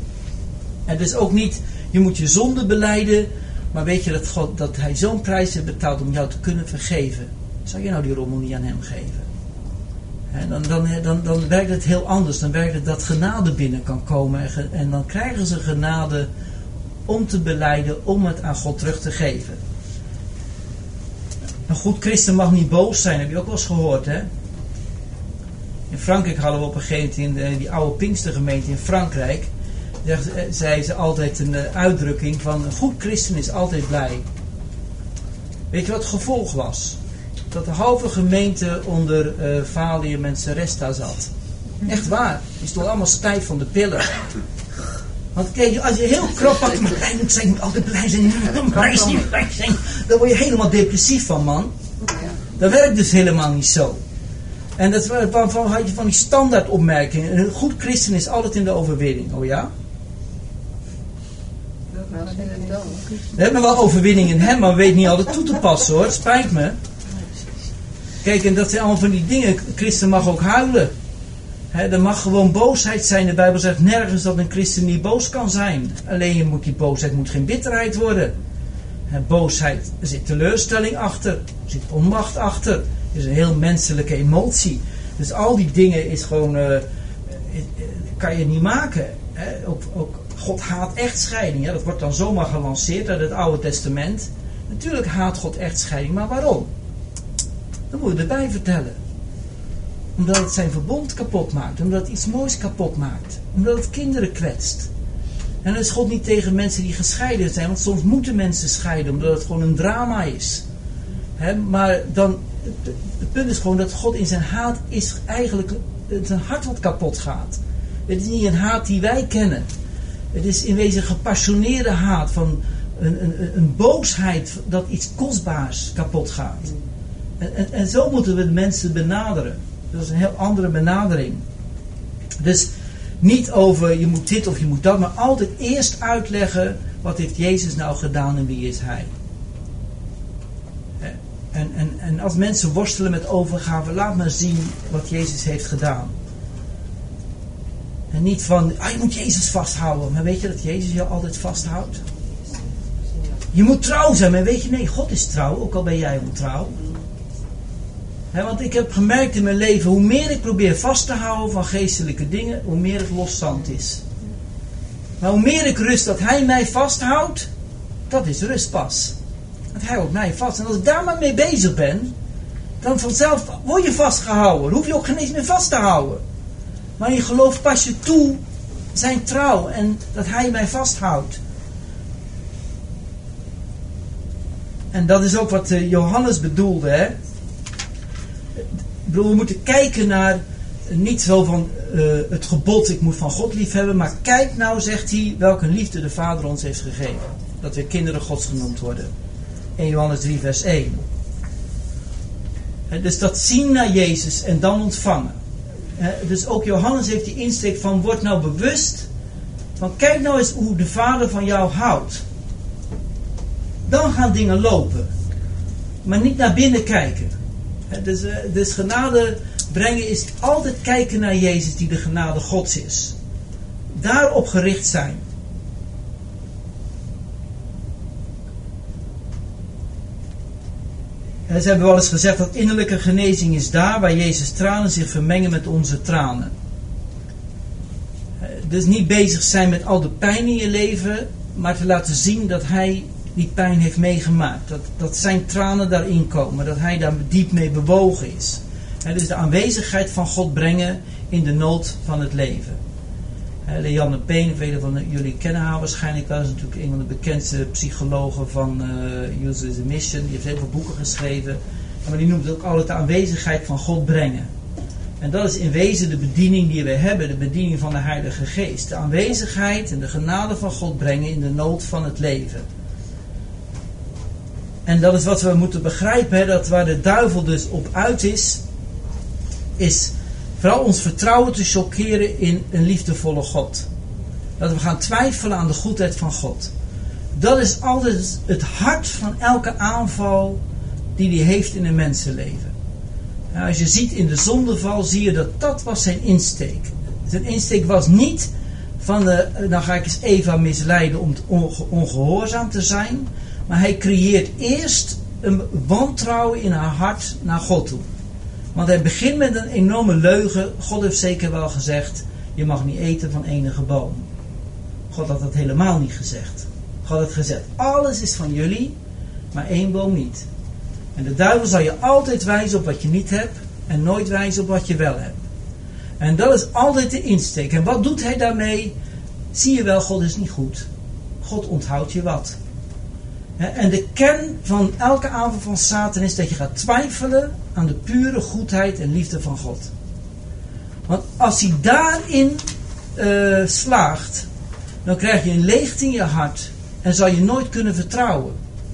En dus ook niet, je moet je zonde belijden. Maar weet je dat, God, dat hij zo'n prijs heeft betaald om jou te kunnen vergeven. Zou je nou die rommel niet aan hem geven? En dan, dan, dan, dan werkt het heel anders. Dan werkt het dat genade binnen kan komen. En, ge, en dan krijgen ze genade om te belijden, om het aan God terug te geven. Een goed christen mag niet boos zijn, heb je ook wel eens gehoord, hè? In Frankrijk hadden we op een gegeven moment in die oude Pinkstergemeente in Frankrijk, zei ze altijd een uitdrukking van een goed christen is altijd blij. Weet je wat het gevolg was? Dat de halve gemeente onder uh, Valium en Seresta zat. Echt waar. Die stond allemaal stijf van de pillen. Want kijk, als je heel kroppig moet blij moet zijn, moet altijd blij zijn, blij zijn, blij zijn, dan word je helemaal depressief van, man. Dat werkt dus helemaal niet zo. En dat van, had je van die standaard opmerkingen. Een goed christen is altijd in de overwinning. Oh ja? We hebben wel overwinning in hem, maar we weten niet altijd toe te passen, hoor. Het spijt me. Kijk, en dat zijn allemaal van die dingen. Een christen mag ook huilen. He, er mag gewoon boosheid zijn. De Bijbel zegt nergens dat een christen niet boos kan zijn. Alleen je moet, die boosheid moet geen bitterheid worden. He, boosheid, er zit teleurstelling achter. Er zit onmacht achter. Het is een heel menselijke emotie. Dus al die dingen is gewoon, uh, kan je niet maken. He, ook, ook God haat echtscheiding. Ja, dat wordt dan zomaar gelanceerd uit het Oude Testament. Natuurlijk haat God echtscheiding, maar waarom? Dat moet je erbij vertellen. Omdat het zijn verbond kapot maakt. Omdat het iets moois kapot maakt. Omdat het kinderen kwetst. En dan is God niet tegen mensen die gescheiden zijn. Want soms moeten mensen scheiden. Omdat het gewoon een drama is. He, maar dan, het punt is gewoon dat God in zijn haat is eigenlijk zijn hart wat kapot gaat. Het is niet een haat die wij kennen. Het is in wezen gepassioneerde haat van een, een, een boosheid dat iets kostbaars kapot gaat. En, en, en zo moeten we de mensen benaderen. Dat is een heel andere benadering. Dus niet over je moet dit of je moet dat, maar altijd eerst uitleggen wat heeft Jezus nou gedaan en wie is Hij. En, en, en als mensen worstelen met overgave, laat maar zien wat Jezus heeft gedaan. En niet van, ah, je moet Jezus vasthouden. Maar weet je dat Jezus je altijd vasthoudt? Je moet trouw zijn, maar weet je, nee, God is trouw, ook al ben jij ontrouw. He, want ik heb gemerkt in mijn leven, hoe meer ik probeer vast te houden van geestelijke dingen, hoe meer het loszand is. Maar hoe meer ik rust dat Hij mij vasthoudt, dat is rust pas. Want Hij houdt mij vast. En als ik daar maar mee bezig ben, dan vanzelf word je vastgehouden. Dan hoef je ook geen eens meer vast te houden. Maar in je geloof pas je toe zijn trouw en dat Hij mij vasthoudt. En dat is ook wat Johannes bedoelde. Hè? Ik bedoel, we moeten kijken naar, niet zo van uh, het gebod, ik moet van God lief hebben. Maar kijk nou, zegt hij, welke liefde de Vader ons heeft gegeven. Dat we kinderen Gods genoemd worden. eerste Johannes drie vers één. En dus dat zien naar Jezus en dan ontvangen. Dus ook Johannes heeft die insteek van, word nou bewust. Van kijk nou eens hoe de Vader van jou houdt. Dan gaan dingen lopen. Maar niet naar binnen kijken. Dus, dus genade brengen is altijd kijken naar Jezus die de genade Gods is. Daarop gericht zijn. En ze hebben wel eens gezegd dat innerlijke genezing is daar waar Jezus' tranen zich vermengen met onze tranen. Dus niet bezig zijn met al de pijn in je leven, maar te laten zien dat Hij die pijn heeft meegemaakt. Dat, dat zijn tranen daarin komen, dat Hij daar diep mee bewogen is. He, dus de aanwezigheid van God brengen in de nood van het leven. He, Leanne Payne, velen van jullie kennen haar waarschijnlijk wel. Dat is natuurlijk een van de bekendste psychologen van uh, Use the Mission. Die heeft heel veel boeken geschreven. Maar die noemt ook altijd de aanwezigheid van God brengen. En dat is in wezen de bediening die we hebben. De bediening van de Heilige Geest. De aanwezigheid en de genade van God brengen in de nood van het leven. En dat is wat we moeten begrijpen. Hè, dat waar de duivel dus op uit is. Is vooral ons vertrouwen te chockeren in een liefdevolle God. Dat we gaan twijfelen aan de goedheid van God. Dat is altijd het hart van elke aanval die hij heeft in een mensenleven. Nou, als je ziet in de zondeval, zie je dat dat was zijn insteek. Zijn insteek was niet van, de, dan ga ik eens Eva misleiden om onge- ongehoorzaam te zijn. Maar hij creëert eerst een wantrouwen in haar hart naar God toe. Want hij begint met een enorme leugen. God heeft zeker wel gezegd, je mag niet eten van enige boom. God had dat helemaal niet gezegd. God had gezegd, alles is van jullie, maar één boom niet. En de duivel zal je altijd wijzen op wat je niet hebt en nooit wijzen op wat je wel hebt. En dat is altijd de insteek. En wat doet hij daarmee? Zie je wel, God is niet goed. God onthoudt je wat. En de kern van elke aanval van Satan is dat je gaat twijfelen aan de pure goedheid en liefde van God. Want als hij daarin uh, slaagt, dan krijg je een leegte in je hart en zal je nooit kunnen vertrouwen.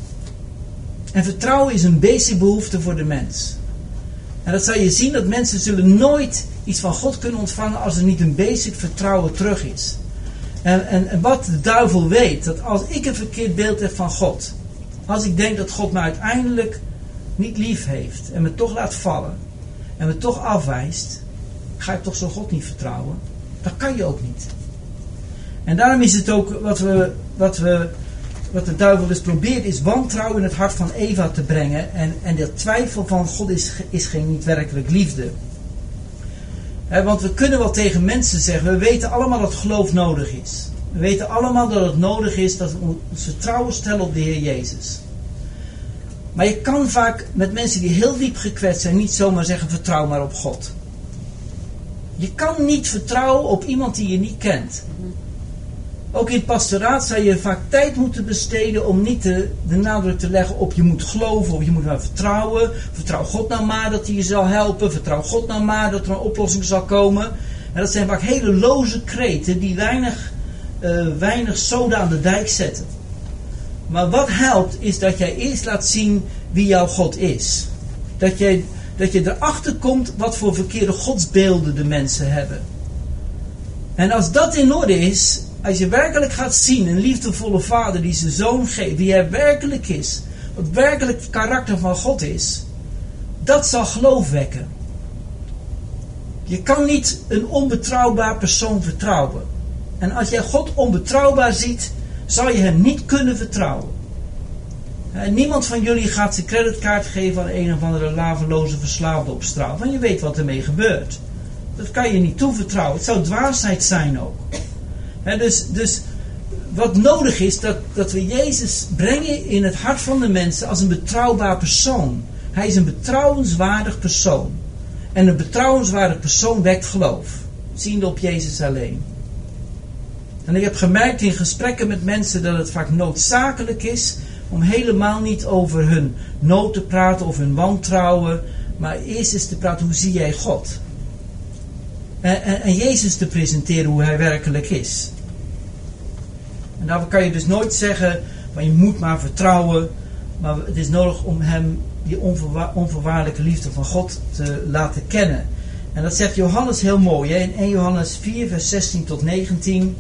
En vertrouwen is een basic behoefte voor de mens. En dat zal je zien, dat mensen zullen nooit iets van God kunnen ontvangen als er niet een basic vertrouwen terug is. En, en, en wat de duivel weet, dat als ik een verkeerd beeld heb van God, als ik denk dat God me uiteindelijk niet lief heeft en me toch laat vallen en me toch afwijst, ga ik toch zo God niet vertrouwen? Dat kan je ook niet. En daarom is het ook wat we, wat we, wat de duivel dus probeert, is wantrouwen in het hart van Eva te brengen. En, en dat twijfel van God is, is geen niet werkelijk liefde. He, want we kunnen wel tegen mensen zeggen, we weten allemaal dat geloof nodig is. We weten allemaal dat het nodig is dat we ons vertrouwen stellen op de Heer Jezus. Maar je kan vaak met mensen die heel diep gekwetst zijn niet zomaar zeggen, vertrouw maar op God. Je kan niet vertrouwen op iemand die je niet kent. Ook in het pastoraat zou je vaak tijd moeten besteden om niet de, de nadruk te leggen op je moet geloven of je moet maar vertrouwen. Vertrouw God nou maar dat hij je zal helpen. Vertrouw God nou maar dat er een oplossing zal komen. En dat zijn vaak hele loze kreten die weinig uh, weinig soda aan de dijk zetten. Maar wat helpt is dat jij eerst laat zien wie jouw God is. Dat jij, dat je erachter komt wat voor verkeerde godsbeelden de mensen hebben. En als dat in orde is, als je werkelijk gaat zien een liefdevolle vader die zijn zoon geeft, wie hij werkelijk is, wat werkelijk het karakter van God is, dat zal geloof wekken. Je kan niet een onbetrouwbaar persoon vertrouwen. En als jij God onbetrouwbaar ziet, zal je hem niet kunnen vertrouwen. En niemand van jullie gaat zijn creditkaart geven aan een of andere laveloze verslaafde op straat. Want je weet wat ermee gebeurt. Dat kan je niet toevertrouwen. Het zou dwaasheid zijn ook. He, dus, dus wat nodig is, dat, dat we Jezus brengen in het hart van de mensen als een betrouwbaar persoon. Hij is een betrouwenswaardig persoon. En een betrouwenswaardig persoon wekt geloof. Ziende op Jezus alleen. En ik heb gemerkt in gesprekken met mensen dat het vaak noodzakelijk is om helemaal niet over hun nood te praten of hun wantrouwen. Maar eerst eens te praten, hoe zie jij God? En, en, en Jezus te presenteren hoe hij werkelijk is. En daarvoor kan je dus nooit zeggen, maar je moet maar vertrouwen. Maar het is nodig om hem die onvoorwa- onvoorwaardelijke liefde van God te laten kennen. En dat zegt Johannes heel mooi, hè? In eerste Johannes vier vers zestien tot negentien.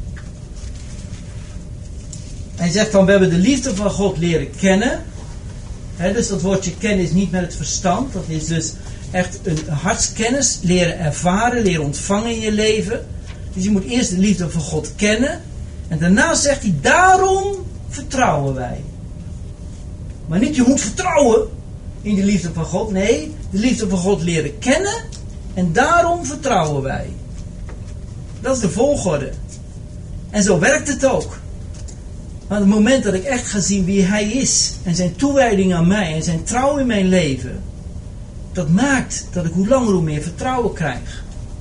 Hij zegt van, we hebben de liefde van God leren kennen. He, dus dat woordje kennen is niet met het verstand. Dat is dus echt een hartskennis. Leren ervaren, leren ontvangen in je leven. Dus je moet eerst de liefde van God kennen. En daarna zegt hij, daarom vertrouwen wij. Maar niet je moet vertrouwen in de liefde van God. Nee, de liefde van God leren kennen. En daarom vertrouwen wij. Dat is de volgorde. En zo werkt het ook. Maar het moment dat ik echt ga zien wie hij is. En zijn toewijding aan mij. En zijn trouw in mijn leven. Dat maakt dat ik hoe langer hoe meer vertrouwen krijg.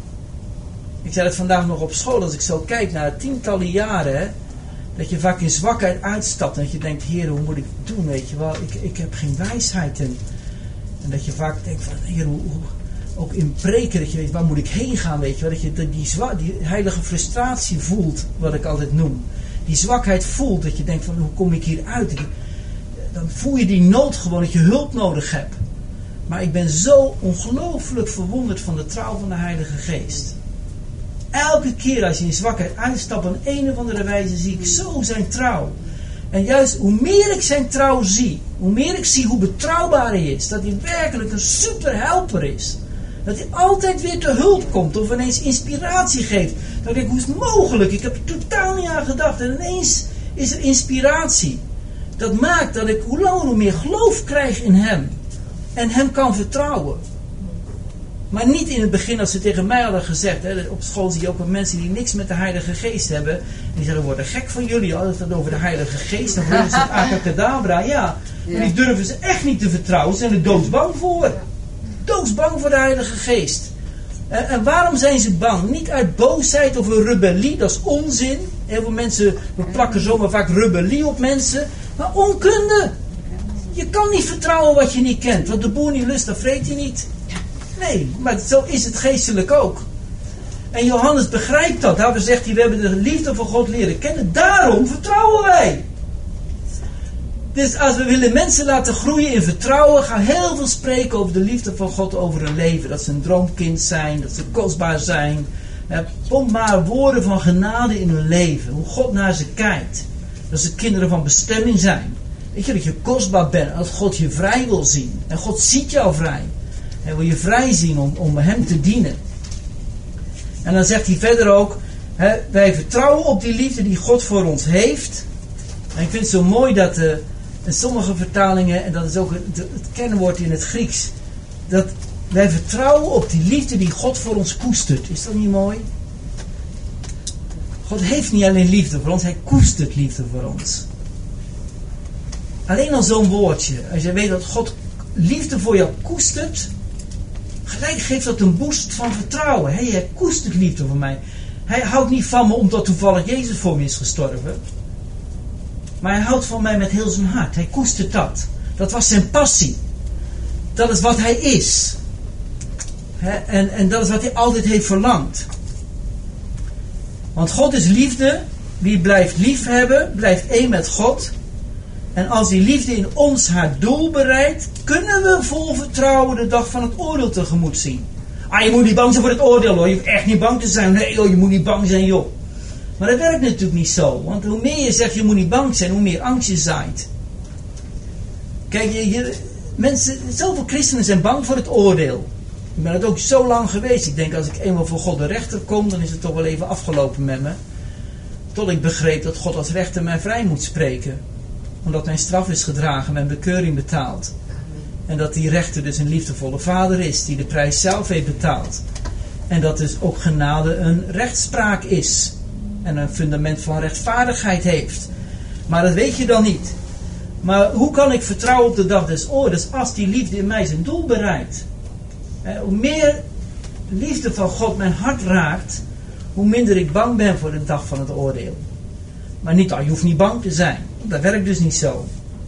Ik zei het vandaag nog op school. Als ik zo kijk naar tientallen jaren. Hè, dat je vaak in zwakheid uitstapt. En dat je denkt, Heer, hoe moet ik het doen? Weet je wel, ik, ik heb geen wijsheid. En, en dat je vaak denkt van, Heer, hoe, hoe, ook in preken. Dat je weet, waar moet ik heen gaan? Weet je wel, dat je die, die, zwa, die heilige frustratie voelt. Wat ik altijd noem. Die zwakheid voelt. Dat je denkt van, hoe kom ik hier uit? Dan voel je die nood gewoon. Dat je hulp nodig hebt. Maar ik ben zo ongelooflijk verwonderd van de trouw van de Heilige Geest. Elke keer als je in zwakheid uitstapt, op een of andere wijze zie ik zo zijn trouw. En juist hoe meer ik zijn trouw zie, hoe meer ik zie hoe betrouwbaar hij is. Dat hij werkelijk een super helper is. Dat hij altijd weer te hulp komt of ineens inspiratie geeft. Dan denk ik, hoe is het mogelijk? Ik heb er totaal niet aan gedacht. En ineens is er inspiratie. Dat maakt dat ik hoe langer hoe meer geloof krijg in hem. En hem kan vertrouwen. Maar niet in het begin als ze tegen mij hadden gezegd. Hè, op school zie je ook wel mensen die niks met de Heilige Geest hebben. Die zeggen, we worden gek van jullie. Altijd het over de Heilige Geest. Dan worden ze het abracadabra. Ja, maar die durven ze echt niet te vertrouwen. Ze zijn er doodsbang voor. Doodsbang voor de Heilige Geest. En, en waarom zijn ze bang? Niet uit boosheid of een rebellie. Dat is onzin. Heel veel mensen, we plakken zomaar vaak rebellie op mensen. Maar onkunde. Je kan niet vertrouwen wat je niet kent. Want de boer niet lust, dat vreet hij niet. Nee, maar zo is het geestelijk ook. En Johannes begrijpt dat. Daarvoor zegt hij, we hebben de liefde van God leren kennen. Daarom vertrouwen wij. Dus als we willen mensen laten groeien in vertrouwen, gaan heel veel spreken over de liefde van God over hun leven. Dat ze een droomkind zijn, dat ze kostbaar zijn. Pomp maar woorden van genade in hun leven. Hoe God naar ze kijkt. Dat ze kinderen van bestemming zijn. Weet je, dat je kostbaar bent. Dat God je vrij wil zien. En God ziet jou vrij. Hij wil je vrij zien om, om hem te dienen. En dan zegt hij verder ook. Hè, wij vertrouwen op die liefde die God voor ons heeft. En ik vind het zo mooi dat uh, in sommige vertalingen. En dat is ook het, het kernwoord in het Grieks. Dat wij vertrouwen op die liefde die God voor ons koestert. Is dat niet mooi? God heeft niet alleen liefde voor ons. Hij koestert liefde voor ons. Alleen al zo'n woordje. Als je weet dat God liefde voor jou koestert. Gelijk geeft dat een boost van vertrouwen. Hey, hij koestert liefde voor mij. Hij houdt niet van me omdat toevallig Jezus voor me is gestorven. Maar hij houdt van mij met heel zijn hart. Hij koestert dat. Dat was zijn passie. Dat is wat hij is. He, en, en dat is wat hij altijd heeft verlangd. Want God is liefde. wie blijft liefhebben, blijft één met God. En als die liefde in ons haar doel bereikt, kunnen we vol vertrouwen de dag van het oordeel tegemoet zien. Ah, je moet niet bang zijn voor het oordeel hoor. Je hoeft echt niet bang te zijn. Nee joh, je moet niet bang zijn joh. Maar dat werkt natuurlijk niet zo. Want hoe meer je zegt je moet niet bang zijn, hoe meer angst je zaait. Kijk, je, je, mensen, zoveel christenen zijn bang voor het oordeel. Ik ben het ook zo lang geweest. Ik denk als ik eenmaal voor God de rechter kom, dan is het toch wel even afgelopen met me. Tot ik begreep dat God als rechter mij vrij moet spreken. Omdat mijn straf is gedragen, mijn bekeuring betaald. En dat die rechter dus een liefdevolle vader is, die de prijs zelf heeft betaald. En dat dus ook genade een rechtspraak is. En een fundament van rechtvaardigheid heeft. Maar dat weet je dan niet. Maar hoe kan ik vertrouwen op de dag des oordeels als die liefde in mij zijn doel bereikt? Eh, hoe meer liefde van God mijn hart raakt, hoe minder ik bang ben voor de dag van het oordeel. Maar niet, je hoeft niet bang te zijn. Dat werkt dus niet zo.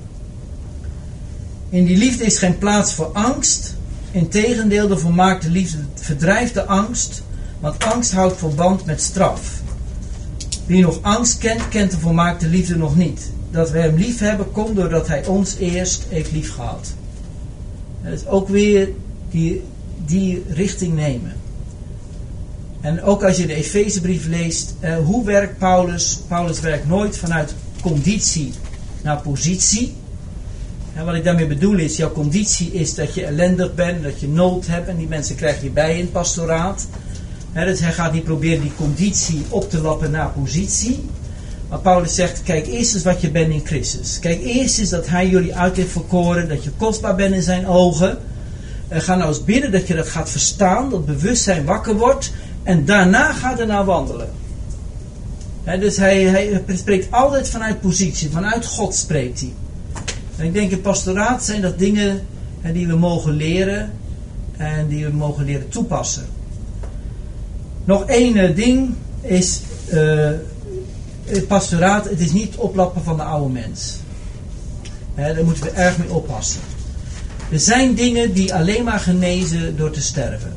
In die liefde is geen plaats voor angst. Integendeel, de volmaakte liefde verdrijft de angst. Want angst houdt verband met straf. Wie nog angst kent, kent de volmaakte liefde nog niet. Dat we hem lief hebben, komt doordat hij ons eerst heeft lief gehad. Dat is ook weer die, die richting nemen. En ook als je de Efezebrief leest, eh, hoe werkt Paulus? Paulus werkt nooit vanuit conditie naar positie. En wat ik daarmee bedoel is, jouw conditie is dat je ellendig bent, dat je nood hebt en die mensen krijg je bij in het pastoraat. He, dus hij gaat niet proberen die conditie op te lappen naar positie. Maar Paulus zegt, kijk eerst eens wat je bent in Christus. Kijk eerst eens dat hij jullie uit heeft verkoren, dat je kostbaar bent in zijn ogen. En ga nou eens bidden dat je dat gaat verstaan, dat bewustzijn wakker wordt. En daarna gaat er naar wandelen. He, dus hij, hij spreekt altijd vanuit positie, vanuit God spreekt hij. En ik denk in pastoraat zijn dat dingen he, die we mogen leren en die we mogen leren toepassen. Nog één uh, ding is, uh, het pastoraat, het is niet oplappen van de oude mens. He, daar moeten we erg mee oppassen. Er zijn dingen die alleen maar genezen door te sterven.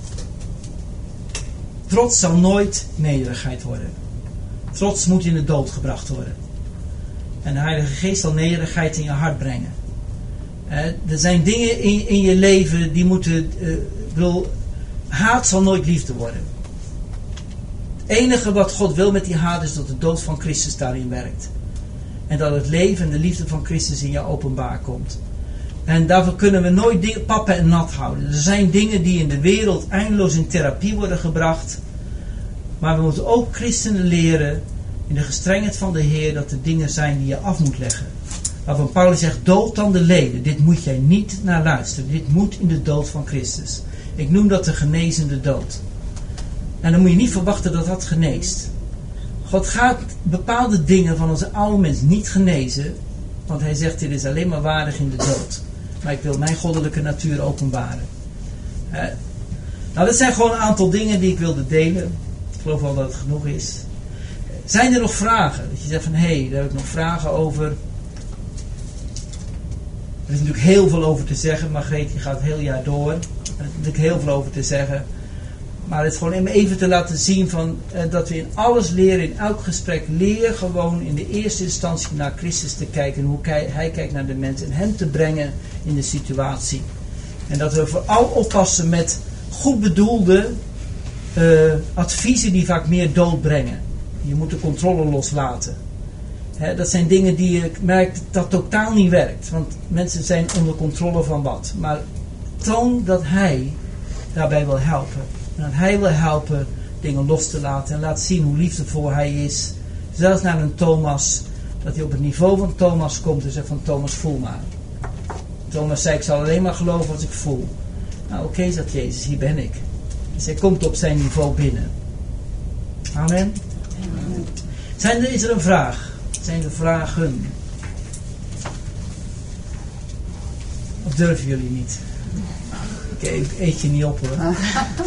Trots zal nooit nederigheid worden. Trots moet in de dood gebracht worden. En de Heilige Geest zal nederigheid in je hart brengen. Eh, er zijn dingen in, in je leven die moeten... Uh, ik bedoel, haat zal nooit liefde worden. Het enige wat God wil met die haat is dat de dood van Christus daarin werkt. En dat het leven en de liefde van Christus in jou openbaar komt. En daarvoor kunnen we nooit dingen pappen en nat houden. Er zijn dingen die in de wereld eindeloos in therapie worden gebracht. Maar we moeten ook christenen leren in de gestrengheid van de Heer dat er dingen zijn die je af moet leggen. Waarvan Paulus zegt, dood dan de leden. Dit moet jij niet naar luisteren. Dit moet in de dood van Christus. Ik noem dat de genezende dood. En dan moet je niet verwachten dat dat geneest. God gaat bepaalde dingen van onze oude mens niet genezen. Want hij zegt, dit is alleen maar waardig in de dood. Maar ik wil mijn goddelijke natuur openbaren. Uh, nou, dat zijn gewoon een aantal dingen die ik wilde delen. Ik geloof wel dat het genoeg is. Zijn er nog vragen? Dat je zegt van, hé, hey, daar heb ik nog vragen over. Er is natuurlijk heel veel over te zeggen. Margreet, die gaat het heel jaar door. Er is natuurlijk heel veel over te zeggen. Maar het is gewoon om even te laten zien van, uh, dat we in alles leren, in elk gesprek, leer gewoon in de eerste instantie naar Christus te kijken. En hoe hij, hij kijkt naar de mens en hem te brengen in de situatie. En dat we vooral oppassen met goed bedoelde uh, adviezen die vaak meer dood brengen. Je moet de controle loslaten. He, dat zijn dingen die je merkt dat totaal niet werkt. Want mensen zijn onder controle van wat. Maar toon dat hij daarbij wil helpen. En dat hij wil helpen dingen los te laten. En laat zien hoe liefdevol hij is. Zelfs naar een Thomas. Dat hij op het niveau van Thomas komt en zegt van Thomas, voel maar. Thomas zei, ik zal alleen maar geloven als ik voel. Nou oké, okay, zegt Jezus, hier ben ik. Dus hij komt op zijn niveau binnen. Amen. Amen. Zijn er, is er een vraag? Zijn er vragen? Of durven jullie niet? Oké, okay, ik eet je niet op hoor.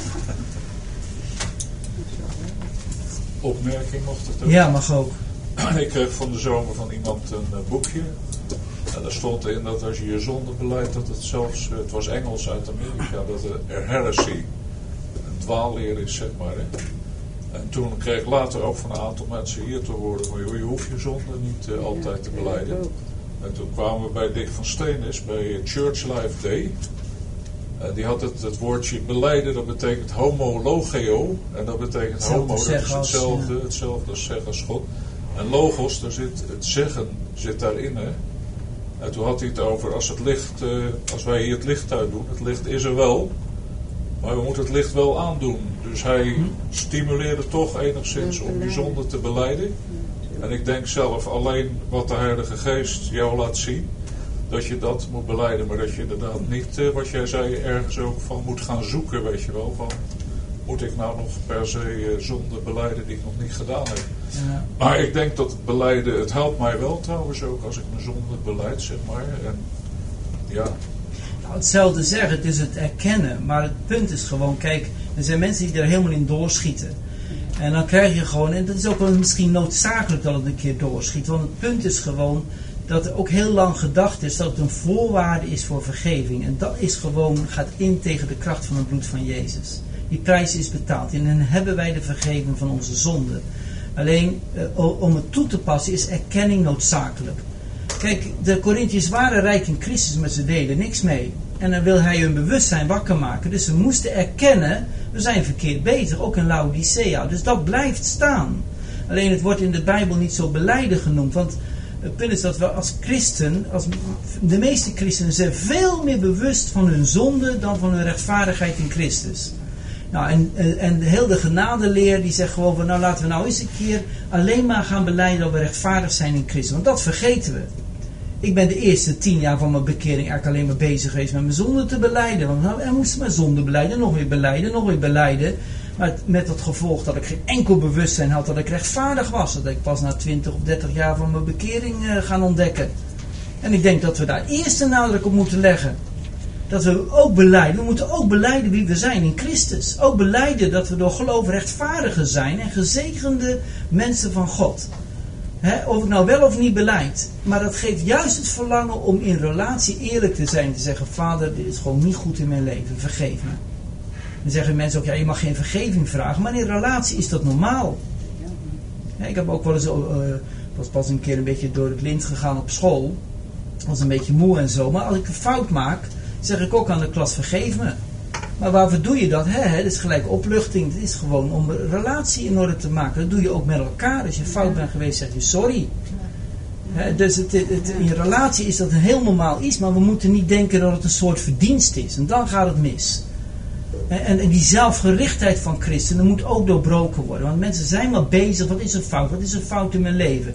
Opmerking mocht het ook? Ja, mag ook. Ik kreeg van de zomer van iemand een uh, boekje. En daar stond in dat als je je zonde beleidt, dat het zelfs, uh, het was Engels uit Amerika, dat er heresy, een dwaalleer is, zeg maar. Hè. En toen kreeg ik later ook van een aantal mensen hier te horen van joh, je hoeft je zonde niet uh, altijd te belijden. En toen kwamen we bij Dick van Steenis, bij Church Life Day. En die had het, het woordje belijden, dat betekent homologeo. En dat betekent hetzelfde homo, dat is als, hetzelfde, ja. hetzelfde als zeggen als God. En logos, daar zit, het zeggen zit daarin. Hè. En toen had hij het over, als, het licht, uh, als wij hier het licht uit doen, het licht is er wel. Maar we moeten het licht wel aandoen. Dus hij stimuleerde toch enigszins om je zonde te belijden. En ik denk zelf alleen wat de Heilige Geest jou laat zien, dat je dat moet belijden. Maar dat je inderdaad niet, uh, wat jij zei, ergens ook van moet gaan zoeken, weet je wel. Van, moet ik nou nog per se uh, zonde belijden die ik nog niet gedaan heb. Ja. Maar ik denk dat het belijden, het helpt mij wel trouwens ook als ik mijn zonde belijd, zeg maar. En ja... Nou, hetzelfde zeggen, het is het erkennen. Maar het punt is gewoon, kijk, er zijn mensen die er helemaal in doorschieten. En dan krijg je gewoon, en dat is ook wel misschien noodzakelijk dat het een keer doorschiet. Want het punt is gewoon dat er ook heel lang gedacht is dat het een voorwaarde is voor vergeving. En dat is gewoon, gaat in tegen de kracht van het bloed van Jezus. Die prijs is betaald. En dan hebben wij de vergeving van onze zonden. Alleen, uh, om het toe te passen is erkenning noodzakelijk. Kijk, de Corinthiërs waren rijk in Christus, maar ze deden niks mee. En dan wil hij hun bewustzijn wakker maken. Dus ze moesten erkennen, we zijn verkeerd bezig, ook in Laodicea. Dus dat blijft staan. Alleen het wordt in de Bijbel niet zo belijden genoemd. Want het punt is dat we als christen, als de meeste christenen zijn veel meer bewust van hun zonde dan van hun rechtvaardigheid in Christus. Nou, en, en heel de genadeleer die zegt gewoon van nou laten we nou eens een keer alleen maar gaan belijden dat we rechtvaardig zijn in Christus. Want dat vergeten we. Ik ben de eerste tien jaar van mijn bekering eigenlijk alleen maar bezig geweest met mijn zonde te belijden. Want nou, er moest maar zonde belijden, nog weer belijden, nog weer belijden. Maar met het gevolg dat ik geen enkel bewustzijn had dat ik rechtvaardig was. Dat ik pas na twintig of dertig jaar van mijn bekering uh, gaan ontdekken. En ik denk dat we daar eerst een nadruk op moeten leggen. Dat we ook belijden, we moeten ook belijden wie we zijn in Christus. Ook belijden dat we door geloof rechtvaardigen zijn en gezegende mensen van God. He, of ik nou wel of niet belijd. Maar dat geeft juist het verlangen om in relatie eerlijk te zijn. Te zeggen, Vader, dit is gewoon niet goed in mijn leven, vergeef me. Dan zeggen mensen ook, ja, je mag geen vergeving vragen. Maar in relatie is dat normaal. He, ik heb ook wel eens, uh, was pas een keer een beetje door het lint gegaan op school. Was een beetje moe en zo. Maar als ik een fout maak, zeg ik ook aan de klas, vergeef me. Maar waarvoor doe je dat? Hè? Hè? Dat is gelijk opluchting. Het is gewoon om een relatie in orde te maken. Dat doe je ook met elkaar. Als je fout bent geweest, zeg je sorry. Hè? Dus het, het, het, in relatie is dat een heel normaal iets. Maar we moeten niet denken dat het een soort verdienst is. En dan gaat het mis. En, en die zelfgerichtheid van christenen moet ook doorbroken worden. Want mensen zijn maar bezig. Wat is een fout? Wat is een fout in mijn leven?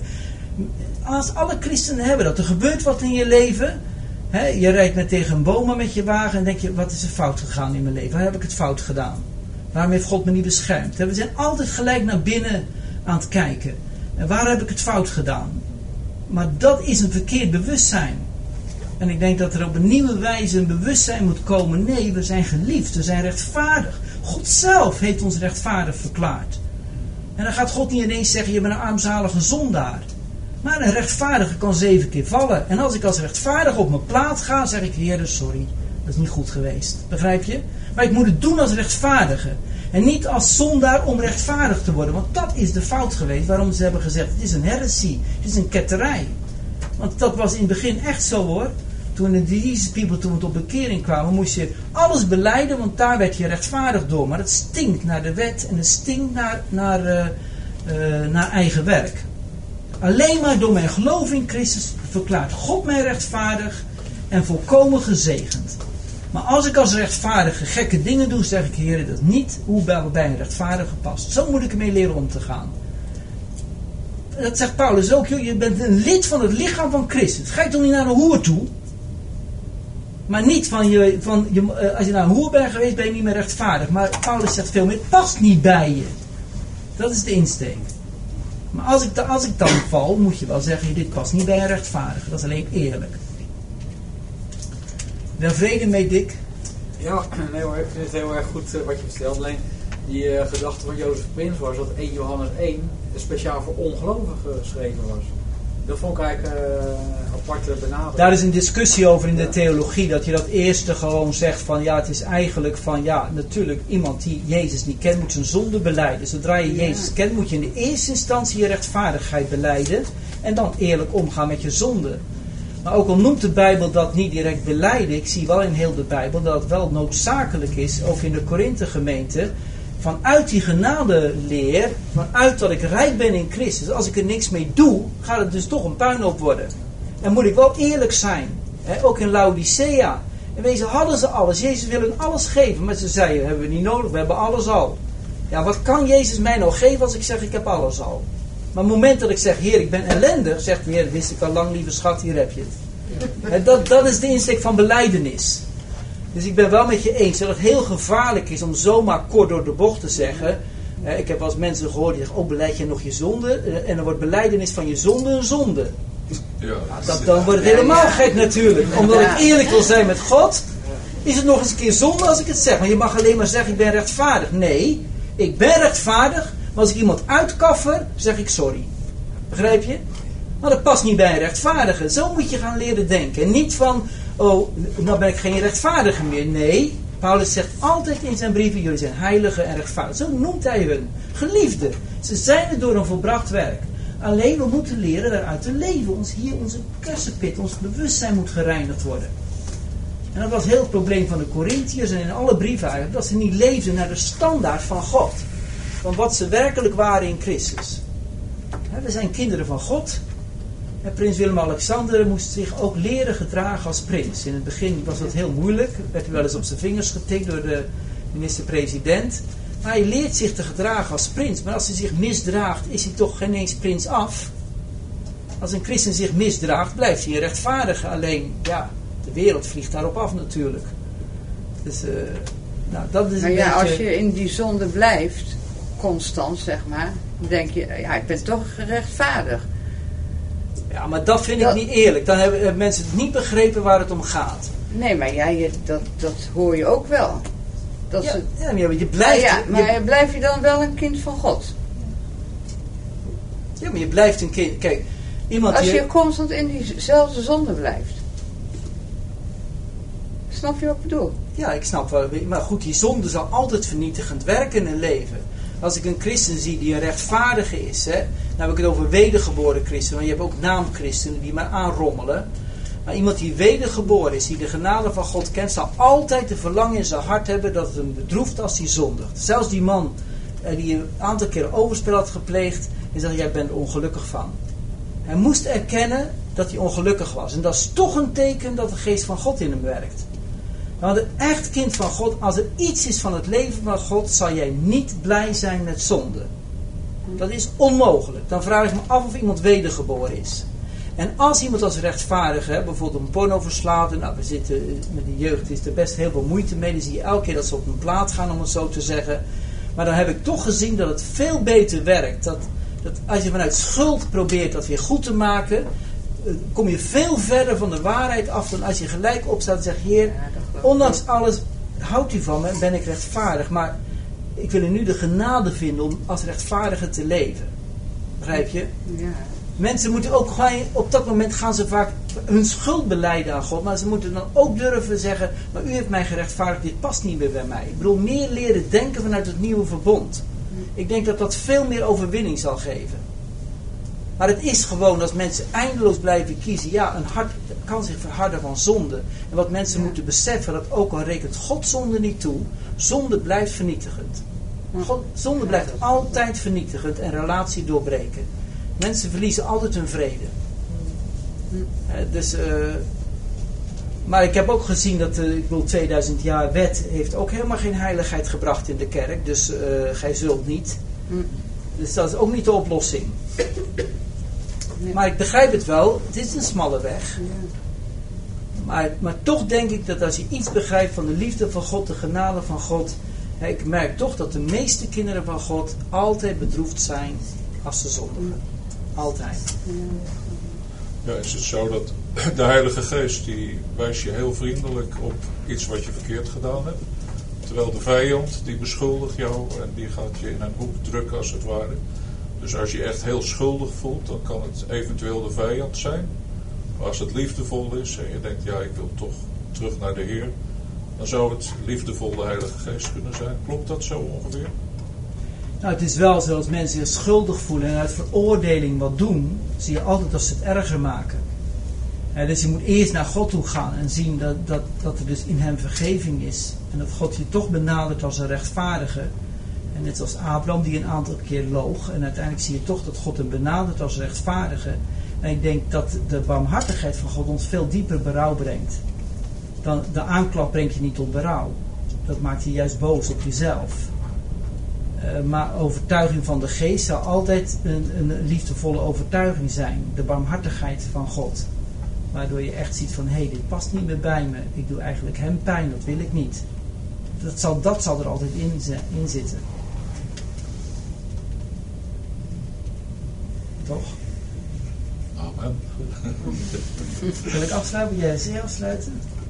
Als alle christenen hebben dat. Er gebeurt wat in je leven. He, je rijdt met tegen een boom met je wagen en denk je, wat is er fout gegaan in mijn leven? Waar heb ik het fout gedaan? Waarom heeft God me niet beschermd? We zijn altijd gelijk naar binnen aan het kijken. En waar heb ik het fout gedaan? Maar dat is een verkeerd bewustzijn. En ik denk dat er op een nieuwe wijze een bewustzijn moet komen. Nee, we zijn geliefd, we zijn rechtvaardig. God zelf heeft ons rechtvaardig verklaard. En dan gaat God niet ineens zeggen, je bent een armzalige zondaar. Maar een rechtvaardige kan zeven keer vallen. En als ik als rechtvaardig op mijn plaat ga, zeg ik, Heer, sorry, dat is niet goed geweest. Begrijp je? Maar ik moet het doen als rechtvaardige. En niet als zondaar om rechtvaardig te worden. Want dat is de fout geweest waarom ze hebben gezegd, het is een heresie, het is een ketterij. Want dat was in het begin echt zo hoor. Toen de Jesus people, toen we tot bekering kwamen, moest je alles belijden, want daar werd je rechtvaardig door. Maar het stinkt naar de wet en het stinkt naar, naar, uh, uh, naar eigen werk. Alleen maar door mijn geloof in Christus verklaart God mij rechtvaardig en volkomen gezegend. Maar als ik als rechtvaardige gekke dingen doe, zeg ik, Heer, dat is niet hoe bij een rechtvaardige past. Zo moet ik ermee leren om te gaan. Dat zegt Paulus ook, joh, je bent een lid van het lichaam van Christus. Ga je toch niet naar een hoer toe? Maar niet van, je, van je, als je naar een hoer bent geweest, ben je niet meer rechtvaardig. Maar Paulus zegt veel meer, het past niet bij je. Dat is de insteek. Maar als ik, als ik dan val, moet je wel zeggen, dit past niet bij een rechtvaardige. Dat is alleen eerlijk. Wel vrede mee, Dick? Ja, nee hoor, ik vind het heel erg goed uh, wat je vertelt. Alleen die uh, gedachte van Jozef Prins was dat Eerste Johannes één speciaal voor ongelovigen geschreven was. Dat vond ik eigenlijk uh, aparte benadering. Daar is een discussie over in de theologie, dat je dat eerste gewoon zegt van ja, het is eigenlijk van ja, natuurlijk iemand die Jezus niet kent moet zijn zonde belijden. Zodra je Jezus ja. kent moet je in de eerste instantie je rechtvaardigheid belijden en dan eerlijk omgaan met je zonde. Maar ook al noemt de Bijbel dat niet direct belijden, ik zie wel in heel de Bijbel dat het wel noodzakelijk is, ook in de Korinthe gemeente, vanuit die genadeleer, vanuit dat ik rijk ben in Christus, als ik er niks mee doe, gaat het dus toch een puinhoop worden. En moet ik wel eerlijk zijn. Hè? Ook in Laodicea. En wezen hadden ze alles. Jezus wil hun alles geven. Maar ze zeiden, hebben we niet nodig, we hebben alles al. Ja, wat kan Jezus mij nou geven als ik zeg, ik heb alles al? Maar op het moment dat ik zeg, Heer, ik ben ellendig, zegt de Heer, wist ik al lang, lieve schat, hier heb je het. Hè, dat, dat is de insteek van belijdenis. Dus ik ben wel met je eens dat het heel gevaarlijk is om zomaar kort door de bocht te zeggen. Eh, ik heb wel eens mensen gehoord die zeggen, oh, beleid je nog je zonde? Eh, en dan wordt belijdenis van je zonde een zonde. Ja, nou, dat, dan wordt het helemaal gek natuurlijk. Omdat ik eerlijk wil zijn met God, is het nog eens een keer zonde als ik het zeg. Maar je mag alleen maar zeggen, ik ben rechtvaardig. Nee, ik ben rechtvaardig, maar als ik iemand uitkaffer, zeg ik sorry. Begrijp je? Maar dat past niet bij een rechtvaardige. Zo moet je gaan leren denken. En niet van, oh, nou ben ik geen rechtvaardige meer. Nee, Paulus zegt altijd in zijn brieven, jullie zijn heilige en rechtvaardig. Zo noemt hij hun. Geliefde. Ze zijn er door een volbracht werk. Alleen we moeten leren daaruit te leven. Ons hier, onze kersenpit, ons bewustzijn moet gereinigd worden. En dat was heel het probleem van de Korintiërs en in alle brieven eigenlijk. Dat ze niet leefden naar de standaard van God. Van wat ze werkelijk waren in Christus. We zijn kinderen van God. En prins Willem-Alexander moest zich ook leren gedragen als prins. In het begin was dat heel moeilijk. Werd hij wel eens op zijn vingers getikt door de minister-president. Maar hij leert zich te gedragen als prins. Maar als hij zich misdraagt, is hij toch geen eens prins af. Als een christen zich misdraagt, blijft hij een rechtvaardige. Alleen, ja, de wereld vliegt daarop af natuurlijk. Dus, uh, nou, dat is een maar ja, beetje... als je in die zonde blijft, constant zeg maar, dan denk je, ja, ik ben toch gerechtvaardigd. Ja, maar dat vind dat... ik niet eerlijk. Dan hebben, hebben mensen het niet begrepen waar het om gaat. Nee, maar ja, je, dat, dat hoor je ook wel. Dat ja, ze... ja, maar je blijft... Ja, ja, maar je... blijf je dan wel een kind van God? Ja, maar je blijft een kind... Kijk, iemand Als die... je constant in diezelfde zonde blijft. Snap je wat ik bedoel? Ja, ik snap wel. Maar goed, die zonde zal altijd vernietigend werken in een leven. Als ik een christen zie die een rechtvaardige is, hè, dan heb ik het over wedergeboren christenen. Want je hebt ook naamchristenen die maar aanrommelen. Maar iemand die wedergeboren is, die de genade van God kent, zal altijd de verlangen in zijn hart hebben dat het hem bedroeft als hij zondigt. Zelfs die man eh, die een aantal keer overspel had gepleegd, en zegt, jij bent er ongelukkig van. Hij moest erkennen dat hij ongelukkig was. En dat is toch een teken dat de geest van God in hem werkt. Want een echt kind van God, als er iets is van het leven van God, zal jij niet blij zijn met zonde. Dat is onmogelijk. Dan vraag ik me af of iemand wedergeboren is. En als iemand als rechtvaardige, hè, bijvoorbeeld een pornoverslaafde, nou we zitten met de jeugd, is er best heel veel moeite mee. Dan zie je elke keer dat ze op een plaat gaan, om het zo te zeggen. Maar dan heb ik toch gezien dat het veel beter werkt. Dat, dat als je vanuit schuld probeert dat weer goed te maken, kom je veel verder van de waarheid af dan als je gelijk opstaat en zegt, Heer, ondanks alles houdt u van me en ben ik rechtvaardig. Maar ik wil er nu de genade vinden om als rechtvaardige te leven. Begrijp je? Ja. Mensen moeten ook gewoon, op dat moment gaan ze vaak hun schuld belijden aan God. Maar ze moeten dan ook durven zeggen, maar u heeft mij gerechtvaardigd, dit past niet meer bij mij. Ik bedoel, meer leren denken vanuit het nieuwe verbond. Ik denk dat dat veel meer overwinning zal geven. Maar het is gewoon, als mensen eindeloos blijven kiezen, ja, een hart kan zich verharden van zonde. En wat mensen ja. moeten beseffen, dat ook al rekent God zonde niet toe, zonde blijft vernietigend. God, zonde blijft altijd vernietigend en relatie doorbreken. Mensen verliezen altijd hun vrede. Uh, dus, uh, maar ik heb ook gezien dat, uh, ik bedoel, tweeduizend jaar wet heeft ook helemaal geen heiligheid gebracht in de kerk. Dus uh, gij zult niet. Dus dat is ook niet de oplossing. Maar ik begrijp het wel, het is een smalle weg. Maar, maar toch denk ik dat als je iets begrijpt van de liefde van God, de genade van God. Hè, ik merk toch dat de meeste kinderen van God altijd bedroefd zijn als ze zondigen. Altijd. Ja, is het zo dat de Heilige Geest die wijst je heel vriendelijk op iets wat je verkeerd gedaan hebt. Terwijl de vijand die beschuldigt jou en die gaat je in een hoek drukken als het ware. Dus als je echt heel schuldig voelt, dan kan het eventueel de vijand zijn. Maar als het liefdevol is en je denkt, ja, ik wil toch terug naar de Heer, dan zou het liefdevol de Heilige Geest kunnen zijn. Klopt dat zo ongeveer? Nou, het is wel zo, als mensen zich schuldig voelen en uit veroordeling wat doen, zie je altijd dat ze het erger maken. He, dus je moet eerst naar God toe gaan en zien dat, dat, dat er dus in hem vergeving is. En dat God je toch benadert als een rechtvaardige. En net zoals Abraham die een aantal keer loog. En uiteindelijk zie je toch dat God hem benadert als rechtvaardige. En ik denk dat de barmhartigheid van God ons veel dieper berouw brengt. Dan, de aanklacht brengt je niet tot berouw. Dat maakt je juist boos op jezelf. Uh, maar overtuiging van de geest zal altijd een, een liefdevolle overtuiging zijn. De barmhartigheid van God. Waardoor je echt ziet van, hé, hey, dit past niet meer bij me. Ik doe eigenlijk hem pijn, dat wil ik niet. Dat zal, dat zal er altijd in, in zitten. Toch? Amen. Wil ik afsluiten? Jij jij afsluiten?